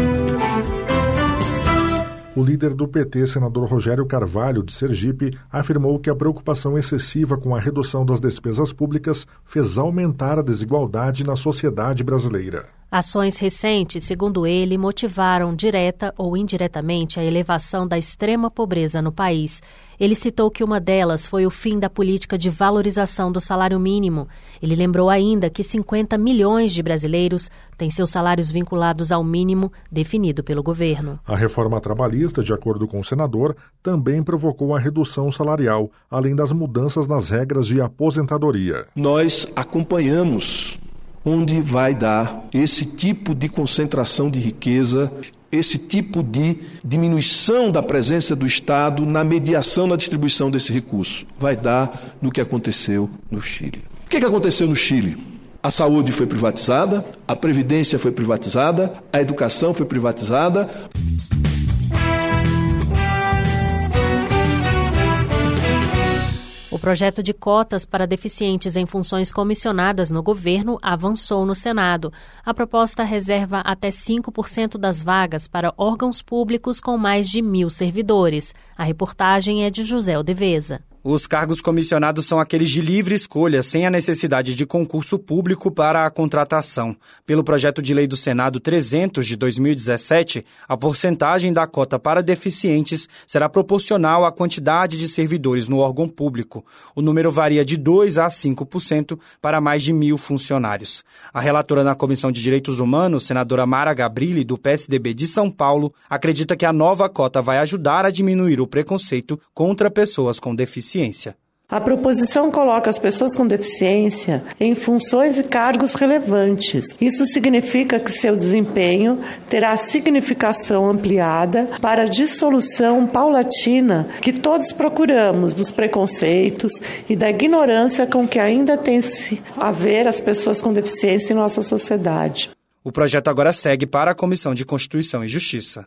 O líder do PT, senador Rogério Carvalho, de Sergipe, afirmou que a preocupação excessiva com a redução das despesas públicas fez aumentar a desigualdade na sociedade brasileira. Ações recentes, segundo ele, motivaram direta ou indiretamente a elevação da extrema pobreza no país. Ele citou que uma delas foi o fim da política de valorização do salário mínimo. Ele lembrou ainda que 50 milhões de brasileiros têm seus salários vinculados ao mínimo definido pelo governo. A reforma trabalhista, de acordo com o senador, também provocou a redução salarial, além das mudanças nas regras de aposentadoria. Nós acompanhamos onde vai dar esse tipo de concentração de riqueza, esse tipo de diminuição da presença do Estado na mediação na distribuição desse recurso. Vai dar no que aconteceu no Chile. O que aconteceu no Chile? A saúde foi privatizada, a previdência foi privatizada, a educação foi privatizada. O projeto de cotas para deficientes em funções comissionadas no governo avançou no Senado. A proposta reserva até 5% das vagas para órgãos públicos com mais de 1.000 servidores. A reportagem é de José Odeveza. Os cargos comissionados são aqueles de livre escolha, sem a necessidade de concurso público para a contratação. Pelo projeto de lei do Senado 300 de 2017, a porcentagem da cota para deficientes será proporcional à quantidade de servidores no órgão público. O número varia de 2% a 5% para mais de 1.000 funcionários. A relatora na Comissão de Direitos Humanos, senadora Mara Gabrilli, do PSDB de São Paulo, acredita que a nova cota vai ajudar a diminuir o preconceito contra pessoas com deficiência. A proposição coloca as pessoas com deficiência em funções e cargos relevantes. Isso significa que seu desempenho terá significação ampliada para a dissolução paulatina que todos procuramos dos preconceitos e da ignorância com que ainda tem a ver as pessoas com deficiência em nossa sociedade. O projeto agora segue para a Comissão de Constituição e Justiça.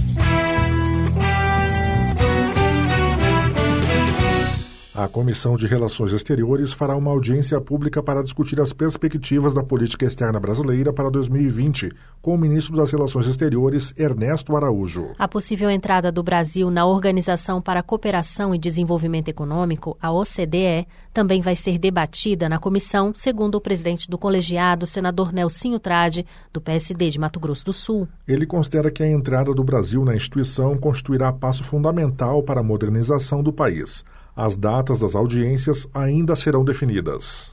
A Comissão de Relações Exteriores fará uma audiência pública para discutir as perspectivas da política externa brasileira para 2020, com o ministro das Relações Exteriores, Ernesto Araújo. A possível entrada do Brasil na Organização para a Cooperação e Desenvolvimento Econômico, a OCDE, também vai ser debatida na comissão, segundo o presidente do colegiado, senador Nelsinho Trade, do PSD de Mato Grosso do Sul. Ele considera que a entrada do Brasil na instituição constituirá passo fundamental para a modernização do país. As datas das audiências ainda serão definidas.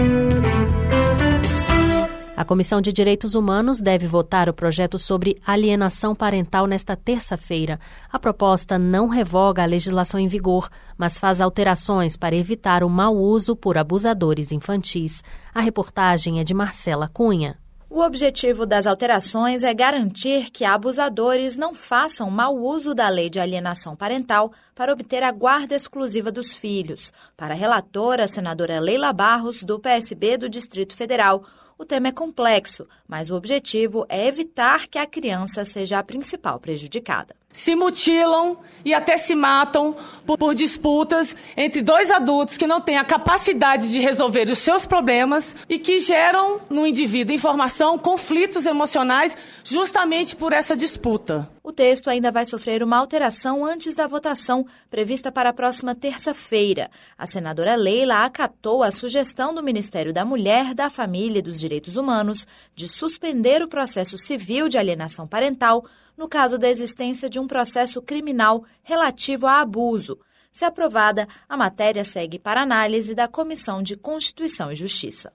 A Comissão de Direitos Humanos deve votar o projeto sobre alienação parental nesta terça-feira. A proposta não revoga a legislação em vigor, mas faz alterações para evitar o mau uso por abusadores infantis. A reportagem é de Marcela Cunha. O objetivo das alterações é garantir que abusadores não façam mau uso da lei de alienação parental para obter a guarda exclusiva dos filhos. Para a relatora, a senadora Leila Barros, do PSB do Distrito Federal, O tema é complexo, mas o objetivo é evitar que a criança seja a principal prejudicada. Se mutilam e até se matam por disputas entre dois adultos que não têm a capacidade de resolver os seus problemas e que geram no indivíduo informação, conflitos emocionais justamente por essa disputa. O texto ainda vai sofrer uma alteração antes da votação, prevista para a próxima terça-feira. A senadora Leila acatou a sugestão do Ministério da Mulher, da Família e dos Direitos Humanos de suspender o processo civil de alienação parental no caso da existência de um processo criminal relativo a abuso. Se aprovada, a matéria segue para análise da Comissão de Constituição e Justiça.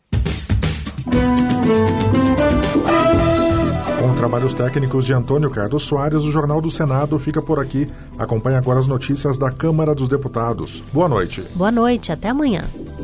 Com trabalhos técnicos de Antônio Carlos Soares, o Jornal do Senado fica por aqui. Acompanhe agora as notícias da Câmara dos Deputados. Boa noite. Boa noite, até amanhã.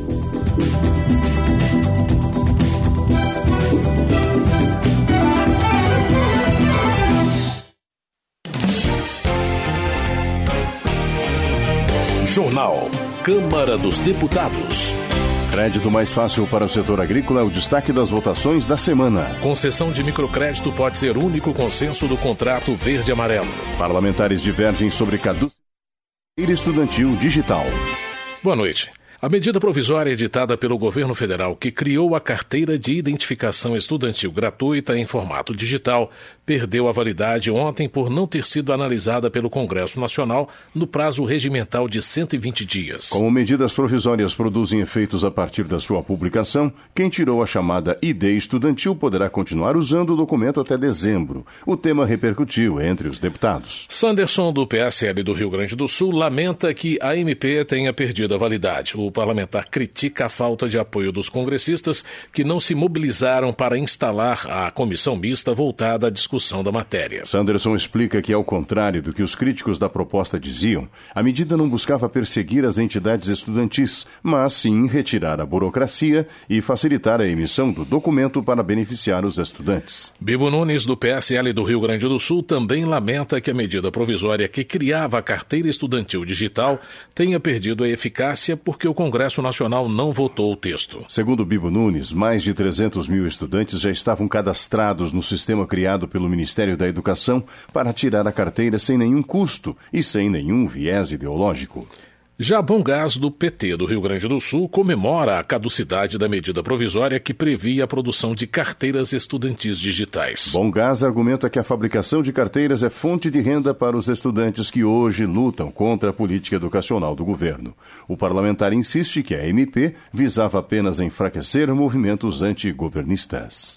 Jornal Câmara dos Deputados. Crédito mais fácil para o setor agrícola é o destaque das votações da semana. Concessão de microcrédito pode ser o único consenso do contrato verde-amarelo. Parlamentares divergem sobre caducidade estudantil digital. Boa noite. A medida provisória editada pelo governo federal que criou a carteira de identificação estudantil gratuita em formato digital perdeu a validade ontem por não ter sido analisada pelo Congresso Nacional no prazo regimental de 120 dias. Como medidas provisórias produzem efeitos a partir da sua publicação, quem tirou a chamada ID estudantil poderá continuar usando o documento até dezembro. O tema repercutiu entre os deputados. Sanderson, do PSL do Rio Grande do Sul, lamenta que a MP tenha perdido a validade. O parlamentar critica a falta de apoio dos congressistas que não se mobilizaram para instalar a comissão mista voltada à discussão da matéria. Sanderson explica que, ao contrário do que os críticos da proposta diziam, a medida não buscava perseguir as entidades estudantis, mas sim retirar a burocracia e facilitar a emissão do documento para beneficiar os estudantes. Bibo Nunes, do PSL do Rio Grande do Sul, também lamenta que a medida provisória que criava a carteira estudantil digital tenha perdido a eficácia porque o Congresso Nacional não votou o texto. Segundo Bibo Nunes, mais de 300 mil estudantes já estavam cadastrados no sistema criado pelo Ministério da Educação para tirar a carteira sem nenhum custo e sem nenhum viés ideológico. Já Bom Gás, do PT do Rio Grande do Sul, comemora a caducidade da medida provisória que previa a produção de carteiras estudantis digitais. Bom Gás argumenta que a fabricação de carteiras é fonte de renda para os estudantes que hoje lutam contra a política educacional do governo. O parlamentar insiste que a MP visava apenas enfraquecer movimentos antigovernistas.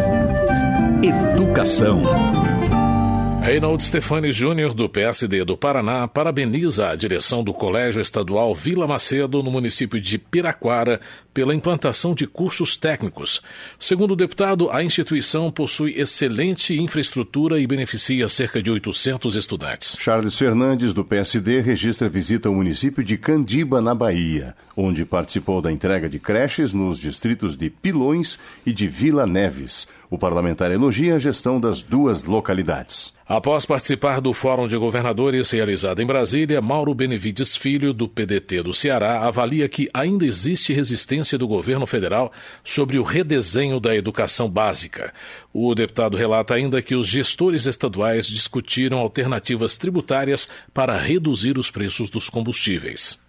Educação. Reinaldo Stefani Júnior, do PSD do Paraná, parabeniza a direção do Colégio Estadual Vila Macedo, no município de Piraquara, pela implantação de cursos técnicos. Segundo o deputado, a instituição possui excelente infraestrutura e beneficia cerca de 800 estudantes. Charles Fernandes, do PSD, registra visita ao município de Candiba, na Bahia, onde participou da entrega de creches nos distritos de Pilões e de Vila Neves. O parlamentar elogia a gestão das duas localidades. Após participar do Fórum de Governadores realizado em Brasília, Mauro Benevides Filho, do PDT do Ceará, avalia que ainda existe resistência do governo federal sobre o redesenho da educação básica. O deputado relata ainda que os gestores estaduais discutiram alternativas tributárias para reduzir os preços dos combustíveis.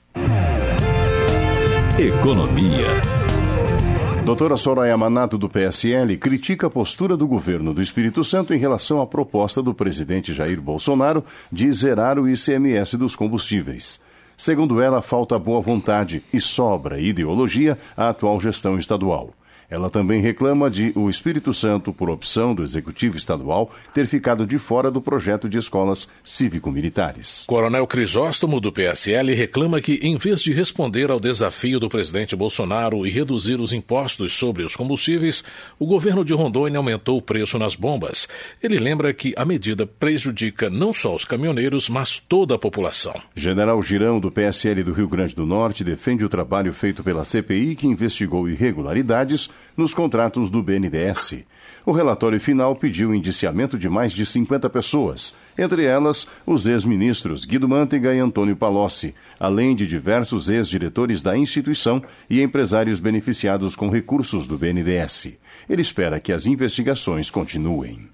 Economia. Doutora Soraya Manato, do PSL, critica a postura do governo do Espírito Santo em relação à proposta do presidente Jair Bolsonaro de zerar o ICMS dos combustíveis. Segundo ela, falta boa vontade e sobra ideologia à atual gestão estadual. Ela também reclama de o Espírito Santo, por opção do Executivo Estadual, ter ficado de fora do projeto de escolas cívico-militares. Coronel Crisóstomo, do PSL, reclama que, em vez de responder ao desafio do presidente Bolsonaro e reduzir os impostos sobre os combustíveis, o governo de Rondônia aumentou o preço nas bombas. Ele lembra que a medida prejudica não só os caminhoneiros, mas toda a população. General Girão, do PSL do Rio Grande do Norte, defende o trabalho feito pela CPI, que investigou irregularidades nos contratos do BNDES. O relatório final pediu o indiciamento de mais de 50 pessoas, entre elas os ex-ministros Guido Mantega e Antônio Palocci, além de diversos ex-diretores da instituição e empresários beneficiados com recursos do BNDES. Ele espera que as investigações continuem.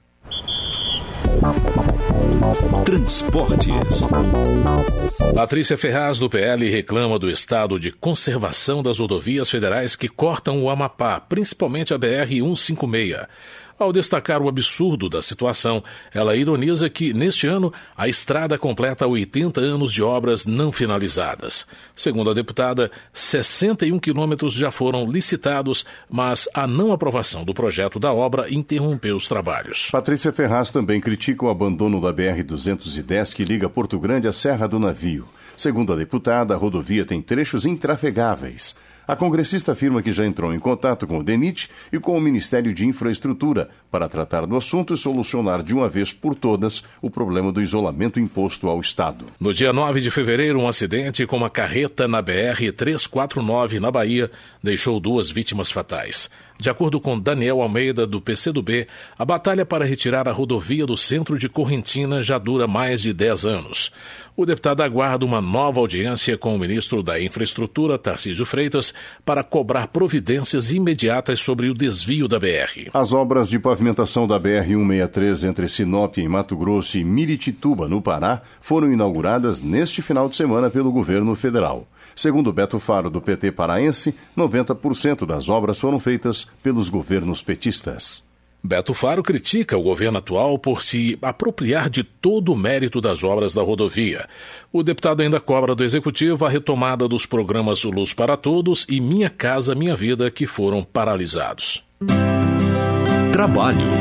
Transportes. Patrícia Ferraz, do PL, reclama do estado de conservação das rodovias federais que cortam o Amapá, principalmente a BR-156. Ao destacar o absurdo da situação, ela ironiza que, neste ano, a estrada completa 80 anos de obras não finalizadas. Segundo a deputada, 61 quilômetros já foram licitados, mas a não aprovação do projeto da obra interrompeu os trabalhos. Patrícia Ferraz também critica o abandono da BR-210 que liga Porto Grande à Serra do Navio. Segundo a deputada, a rodovia tem trechos intrafegáveis. A congressista afirma que já entrou em contato com o DENIT e com o Ministério de Infraestrutura para tratar do assunto e solucionar de uma vez por todas o problema do isolamento imposto ao Estado. No dia 9 de fevereiro, um acidente com uma carreta na BR-349, na Bahia, deixou 2 vítimas fatais. De acordo com Daniel Almeida, do PCdoB, a batalha para retirar a rodovia do centro de Correntina já dura mais de 10 anos. O deputado aguarda uma nova audiência com o ministro da Infraestrutura, Tarcísio Freitas, para cobrar providências imediatas sobre o desvio da BR. As obras de pavimentação da BR-163 entre Sinop, em Mato Grosso, e Miritituba, no Pará, foram inauguradas neste final de semana pelo governo federal. Segundo Beto Faro, do PT paraense, 90% das obras foram feitas pelos governos petistas. Beto Faro critica o governo atual por se apropriar de todo o mérito das obras da rodovia. O deputado ainda cobra do Executivo a retomada dos programas Luz para Todos e Minha Casa Minha Vida, que foram paralisados. Trabalho.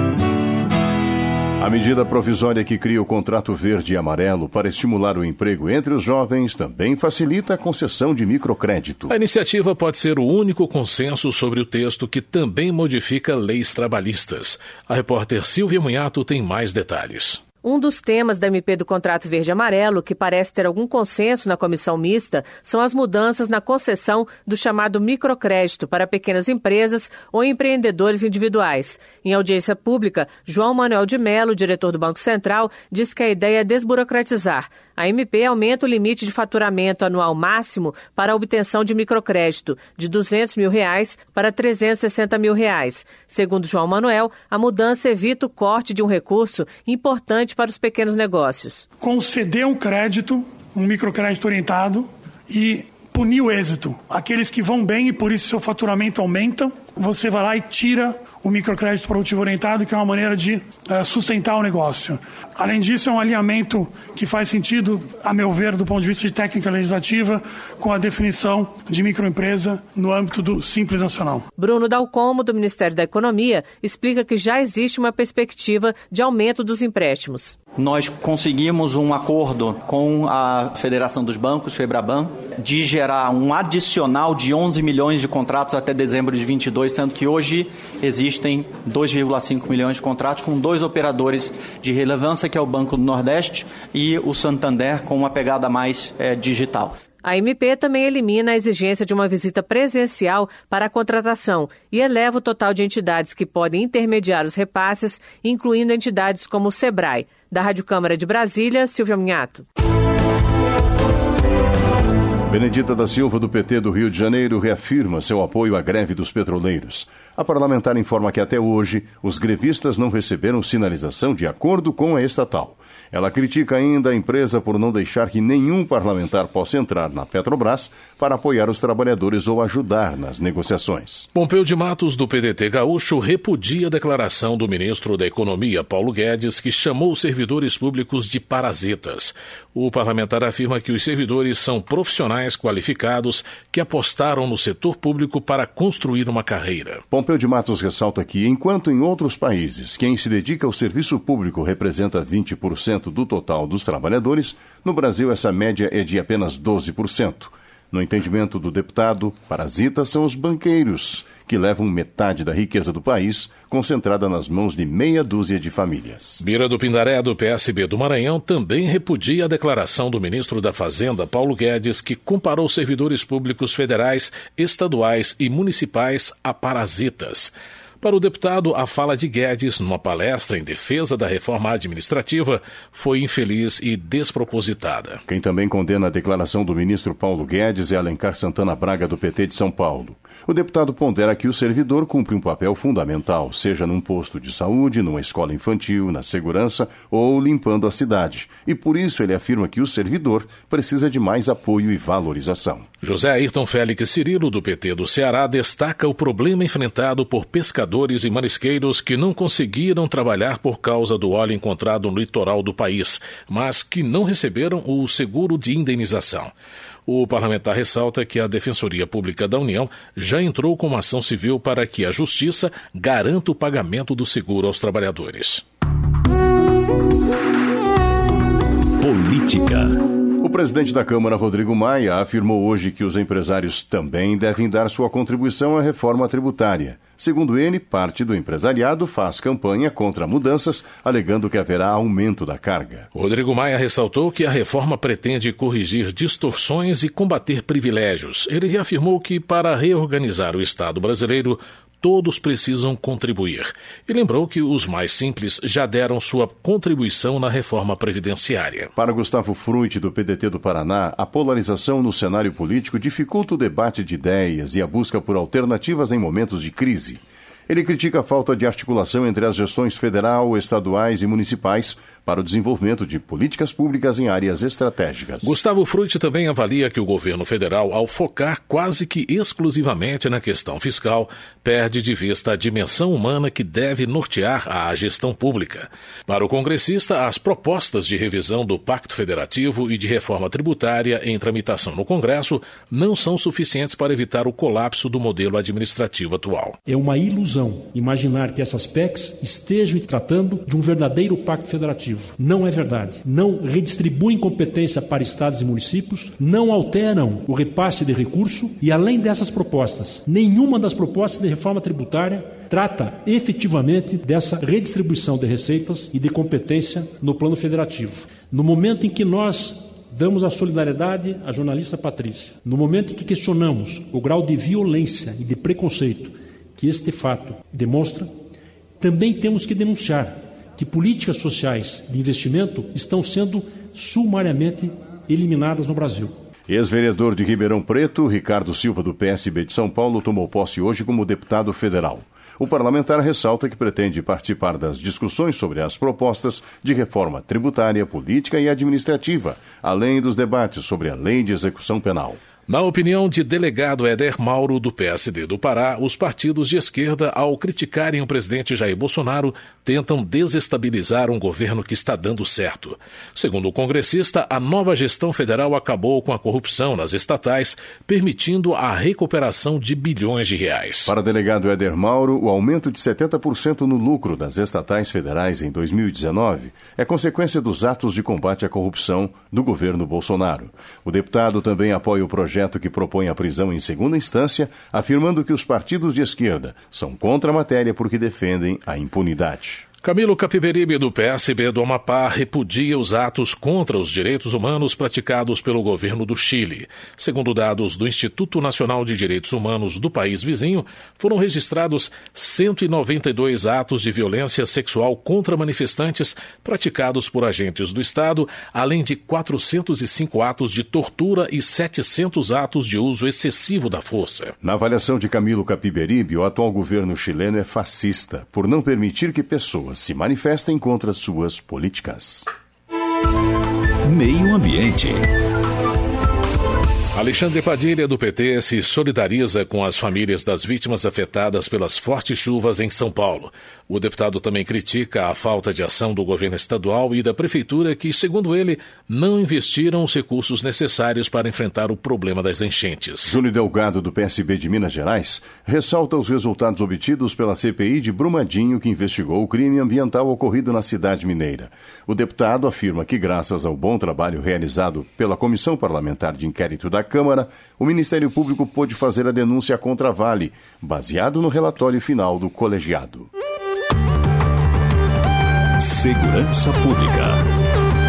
A medida provisória que cria o contrato verde e amarelo para estimular o emprego entre os jovens também facilita a concessão de microcrédito. A iniciativa pode ser o único consenso sobre o texto que também modifica leis trabalhistas. A repórter Silvia Munhato tem mais detalhes. Um dos temas da MP do Contrato Verde e Amarelo, que parece ter algum consenso na comissão mista, são as mudanças na concessão do chamado microcrédito para pequenas empresas ou empreendedores individuais. Em audiência pública, João Manuel de Mello, diretor do Banco Central, diz que a ideia é desburocratizar. A MP aumenta o limite de faturamento anual máximo para a obtenção de microcrédito, de R$200 mil para R$360 mil. Segundo João Manuel, a mudança evita o corte de um recurso importante para os pequenos negócios. Conceder um crédito, um microcrédito orientado e punir o êxito. Aqueles que vão bem e por isso seu faturamento aumenta, você vai lá e tira o microcrédito produtivo orientado, que é uma maneira de sustentar o negócio. Além disso, é um alinhamento que faz sentido, a meu ver, do ponto de vista de técnica legislativa, com a definição de microempresa no âmbito do Simples Nacional. Bruno Dalcomo, do Ministério da Economia, explica que já existe uma perspectiva de aumento dos empréstimos. Nós conseguimos um acordo com a Federação dos Bancos, FEBRABAN, de gerar um adicional de 11 milhões de contratos até dezembro de 2022, sendo que hoje existem 2,5 milhões de contratos com 2 operadores de relevância, que é o Banco do Nordeste e o Santander, com uma pegada mais digital. A MP também elimina a exigência de uma visita presencial para a contratação e eleva o total de entidades que podem intermediar os repasses, incluindo entidades como o SEBRAE. Da Rádio Câmara de Brasília, Silvia Munhato. Benedita da Silva, do PT do Rio de Janeiro, reafirma seu apoio à greve dos petroleiros. A parlamentar informa que até hoje os grevistas não receberam sinalização de acordo com a estatal. Ela critica ainda a empresa por não deixar que nenhum parlamentar possa entrar na Petrobras para apoiar os trabalhadores ou ajudar nas negociações. Pompeu de Matos, do PDT gaúcho, repudia a declaração do ministro da Economia, Paulo Guedes, que chamou os servidores públicos de parasitas. O parlamentar afirma que os servidores são profissionais qualificados que apostaram no setor público para construir uma carreira. Pompeu de Matos ressalta que, enquanto em outros países quem se dedica ao serviço público representa 20% do total dos trabalhadores, no Brasil essa média é de apenas 12%. No entendimento do deputado, parasitas são os banqueiros, que levam metade da riqueza do país, concentrada nas mãos de meia dúzia de famílias. Bira do Pindaré, do PSB do Maranhão, também repudia a declaração do ministro da Fazenda, Paulo Guedes, que comparou servidores públicos federais, estaduais e municipais a parasitas. Para o deputado, a fala de Guedes, numa palestra em defesa da reforma administrativa, foi infeliz e despropositada. Quem também condena a declaração do ministro Paulo Guedes é Alencar Santana Braga, do PT de São Paulo. O deputado pondera que o servidor cumpre um papel fundamental, seja num posto de saúde, numa escola infantil, na segurança ou limpando a cidade. E por isso ele afirma que o servidor precisa de mais apoio e valorização. José Ayrton Félix Cirilo, do PT do Ceará, destaca o problema enfrentado por pescadores e marisqueiros que não conseguiram trabalhar por causa do óleo encontrado no litoral do país, mas que não receberam o seguro de indenização. O parlamentar ressalta que a Defensoria Pública da União já entrou com uma ação civil para que a Justiça garanta o pagamento do seguro aos trabalhadores. Política. O presidente da Câmara, Rodrigo Maia, afirmou hoje que os empresários também devem dar sua contribuição à reforma tributária. Segundo ele, parte do empresariado faz campanha contra mudanças, alegando que haverá aumento da carga. Rodrigo Maia ressaltou que a reforma pretende corrigir distorções e combater privilégios. Ele reafirmou que, para reorganizar o Estado brasileiro, todos precisam contribuir. E lembrou que os mais simples já deram sua contribuição na reforma previdenciária. Para Gustavo Fruit, do PDT do Paraná, a polarização no cenário político dificulta o debate de ideias e a busca por alternativas em momentos de crise. Ele critica a falta de articulação entre as gestões federal, estaduais e municipais para o desenvolvimento de políticas públicas em áreas estratégicas. Gustavo Fruit também avalia que o governo federal, ao focar quase que exclusivamente na questão fiscal, perde de vista a dimensão humana que deve nortear a gestão pública. Para o congressista, as propostas de revisão do Pacto Federativo e de reforma tributária em tramitação no Congresso não são suficientes para evitar o colapso do modelo administrativo atual. É uma ilusão imaginar que essas PECs estejam tratando de um verdadeiro pacto federativo. Não é verdade. Não redistribuem competência para estados e municípios, não alteram o repasse de recurso e, além dessas propostas, nenhuma das propostas de reforma tributária trata efetivamente dessa redistribuição de receitas e de competência no plano federativo. No momento em que nós damos a solidariedade à jornalista Patrícia, no momento em que questionamos o grau de violência e de preconceito que este fato demonstra, também temos que denunciar que políticas sociais de investimento estão sendo sumariamente eliminadas no Brasil. Ex-vereador de Ribeirão Preto, Ricardo Silva, do PSB de São Paulo, tomou posse hoje como deputado federal. O parlamentar ressalta que pretende participar das discussões sobre as propostas de reforma tributária, política e administrativa, além dos debates sobre a lei de execução penal. Na opinião de delegado Éder Mauro, do PSD do Pará, os partidos de esquerda, ao criticarem o presidente Jair Bolsonaro, tentam desestabilizar um governo que está dando certo. Segundo o congressista, a nova gestão federal acabou com a corrupção nas estatais, permitindo a recuperação de bilhões de reais. Para o delegado Éder Mauro, o aumento de 70% no lucro das estatais federais em 2019 é consequência dos atos de combate à corrupção do governo Bolsonaro. O deputado também apoia o projeto que propõe a prisão em segunda instância, afirmando que os partidos de esquerda são contra a matéria porque defendem a impunidade. Camilo Capiberibe, do PSB do Amapá, repudia os atos contra os direitos humanos praticados pelo governo do Chile. Segundo dados do Instituto Nacional de Direitos Humanos do país vizinho, foram registrados 192 atos de violência sexual contra manifestantes praticados por agentes do Estado, além de 405 atos de tortura e 700 atos de uso excessivo da força. Na avaliação de Camilo Capiberibe, o atual governo chileno é fascista, por não permitir que pessoas se manifestem contra suas políticas. Meio Ambiente. Alexandre Padilha, do PT, se solidariza com as famílias das vítimas afetadas pelas fortes chuvas em São Paulo. O deputado também critica a falta de ação do governo estadual e da prefeitura que, segundo ele, não investiram os recursos necessários para enfrentar o problema das enchentes. Júlio Delgado, do PSB de Minas Gerais, ressalta os resultados obtidos pela CPI de Brumadinho, que investigou o crime ambiental ocorrido na cidade mineira. O deputado afirma que, graças ao bom trabalho realizado pela Comissão Parlamentar de Inquérito da Câmara, o Ministério Público pôde fazer a denúncia contra a Vale, baseado no relatório final do colegiado. Segurança Pública.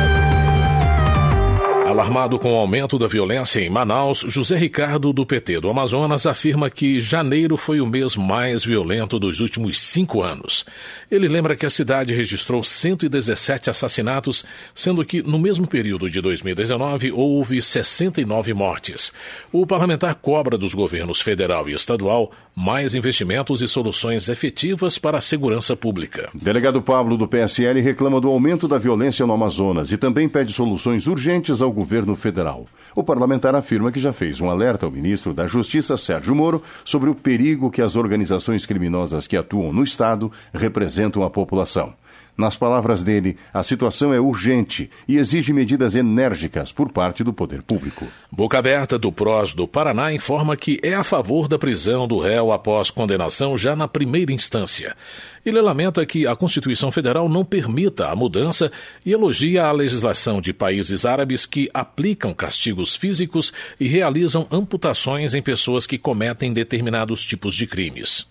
Alarmado com o aumento da violência em Manaus, José Ricardo, do PT do Amazonas, afirma que janeiro foi o mês mais violento dos últimos 5 anos. Ele lembra que a cidade registrou 117 assassinatos, sendo que no mesmo período de 2019 houve 69 mortes. O parlamentar cobra dos governos federal e estadual mais investimentos e soluções efetivas para a segurança pública. Delegado Pablo, do PSL, reclama do aumento da violência no Amazonas e também pede soluções urgentes ao governo federal. O parlamentar afirma que já fez um alerta ao ministro da Justiça, Sérgio Moro, sobre o perigo que as organizações criminosas que atuam no Estado representam à população. Nas palavras dele, a situação é urgente e exige medidas enérgicas por parte do poder público. Boca Aberta, do PROS do Paraná, informa que é a favor da prisão do réu após condenação já na primeira instância. Ele lamenta que a Constituição Federal não permita a mudança e elogia a legislação de países árabes que aplicam castigos físicos e realizam amputações em pessoas que cometem determinados tipos de crimes.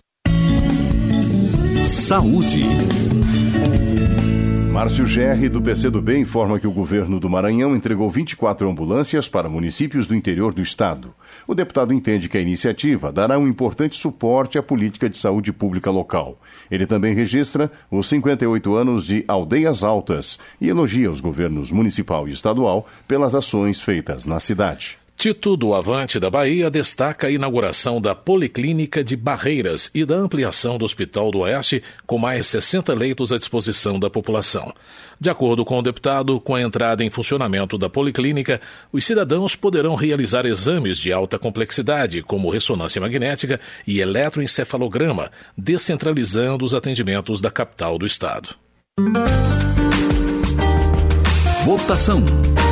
Saúde. Márcio Gerri, do PCdoB, informa que o governo do Maranhão entregou 24 ambulâncias para municípios do interior do estado. O deputado entende que a iniciativa dará um importante suporte à política de saúde pública local. Ele também registra os 58 anos de Aldeias Altas e elogia os governos municipal e estadual pelas ações feitas na cidade. Tito, do Avante da Bahia, destaca a inauguração da Policlínica de Barreiras e da ampliação do Hospital do Oeste, com mais 60 leitos à disposição da população. De acordo com o deputado, com a entrada em funcionamento da Policlínica, os cidadãos poderão realizar exames de alta complexidade, como ressonância magnética e eletroencefalograma, descentralizando os atendimentos da capital do estado. Votação.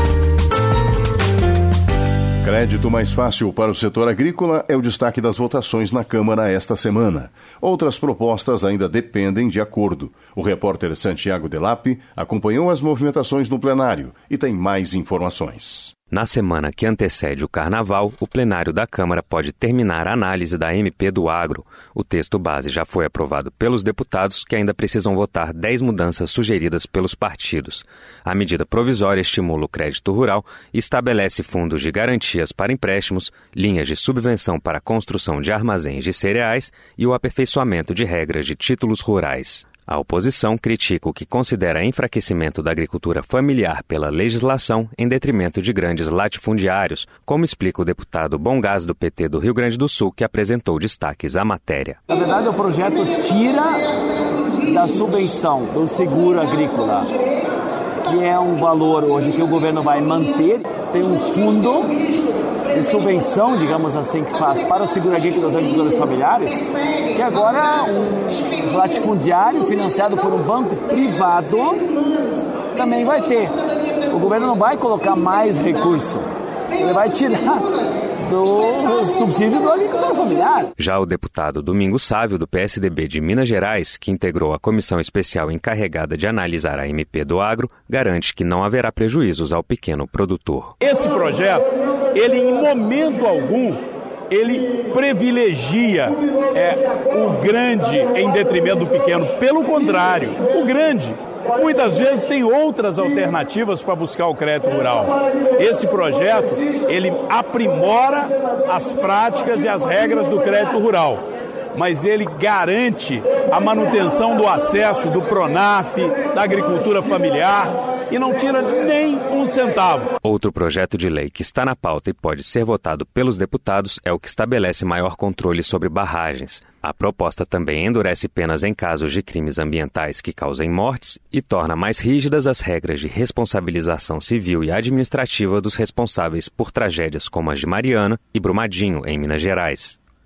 Crédito mais fácil para o setor agrícola é o destaque das votações na Câmara esta semana. Outras propostas ainda dependem de acordo. O repórter Santiago Delap acompanhou as movimentações no plenário e tem mais informações. Na semana que antecede o Carnaval, o plenário da Câmara pode terminar a análise da MP do Agro. O texto base já foi aprovado pelos deputados, que ainda precisam votar 10 mudanças sugeridas pelos partidos. A medida provisória estimula o crédito rural e estabelece fundos de garantias para empréstimos, linhas de subvenção para a construção de armazéns de cereais e o aperfeiçoamento de regras de títulos rurais. A oposição critica o que considera enfraquecimento da agricultura familiar pela legislação em detrimento de grandes latifundiários, como explica o deputado Bongás, do PT do Rio Grande do Sul, que apresentou destaques à matéria. Na verdade, o projeto tira da subvenção do seguro agrícola, que é um valor hoje que o governo vai manter, tem um fundo de subvenção, digamos assim, que faz para o seguro agrícola dos agricultores familiares, que agora é um latifundiário financiado por um banco privado também vai ter. O governo não vai colocar mais recurso, ele vai tirar do subsídio do agricultor familiar. Já o deputado Domingos Sávio, do PSDB de Minas Gerais, que integrou a comissão especial encarregada de analisar a MP do Agro, garante que não haverá prejuízos ao pequeno produtor. Esse projeto, ele em momento algum, ele privilegia o grande em detrimento do pequeno. Pelo contrário, o grande muitas vezes tem outras alternativas para buscar o crédito rural. Esse projeto, ele aprimora as práticas e as regras do crédito rural, mas ele garante a manutenção do acesso do Pronaf, da agricultura familiar, e não tira nem um centavo. Outro projeto de lei que está na pauta e pode ser votado pelos deputados é o que estabelece maior controle sobre barragens. A proposta também endurece penas em casos de crimes ambientais que causem mortes e torna mais rígidas as regras de responsabilização civil e administrativa dos responsáveis por tragédias como as de Mariana e Brumadinho, em Minas Gerais.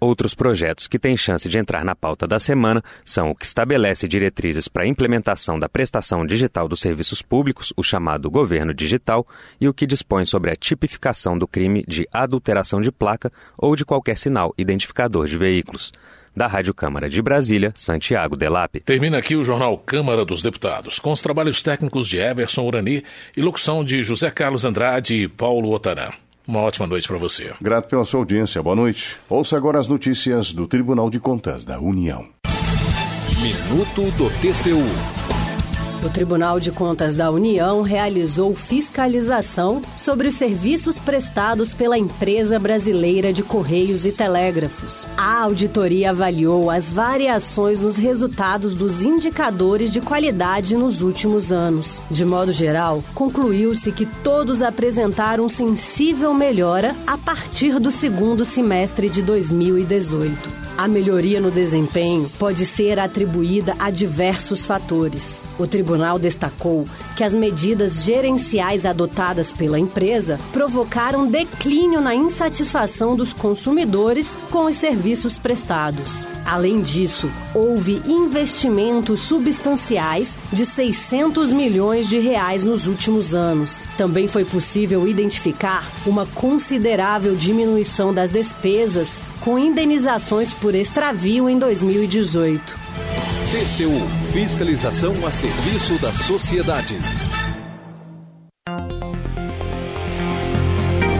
Outros projetos que têm chance de entrar na pauta da semana são o que estabelece diretrizes para a implementação da prestação digital dos serviços públicos, o chamado Governo Digital, e o que dispõe sobre a tipificação do crime de adulteração de placa ou de qualquer sinal identificador de veículos. Da Rádio Câmara de Brasília, Santiago Delap. Termina aqui o Jornal Câmara dos Deputados, com os trabalhos técnicos de Everson Urani e locução de José Carlos Andrade e Paulo Otaran. Uma ótima noite para você. Grato pela sua audiência. Boa noite. Ouça agora as notícias do Tribunal de Contas da União. Minuto do TCU. O Tribunal de Contas da União realizou fiscalização sobre os serviços prestados pela Empresa Brasileira de Correios e Telégrafos. A auditoria avaliou as variações nos resultados dos indicadores de qualidade nos últimos anos. De modo geral, concluiu-se que todos apresentaram sensível melhora a partir do segundo semestre de 2018. A melhoria no desempenho pode ser atribuída a diversos fatores. O tribunal destacou que as medidas gerenciais adotadas pela empresa provocaram declínio na insatisfação dos consumidores com os serviços prestados. Além disso, houve investimentos substanciais de R$600 milhões nos últimos anos. Também foi possível identificar uma considerável diminuição das despesas com indenizações por extravio em 2018. TCU, fiscalização a serviço da sociedade.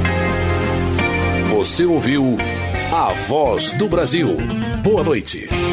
Você ouviu A Voz do Brasil. Boa noite.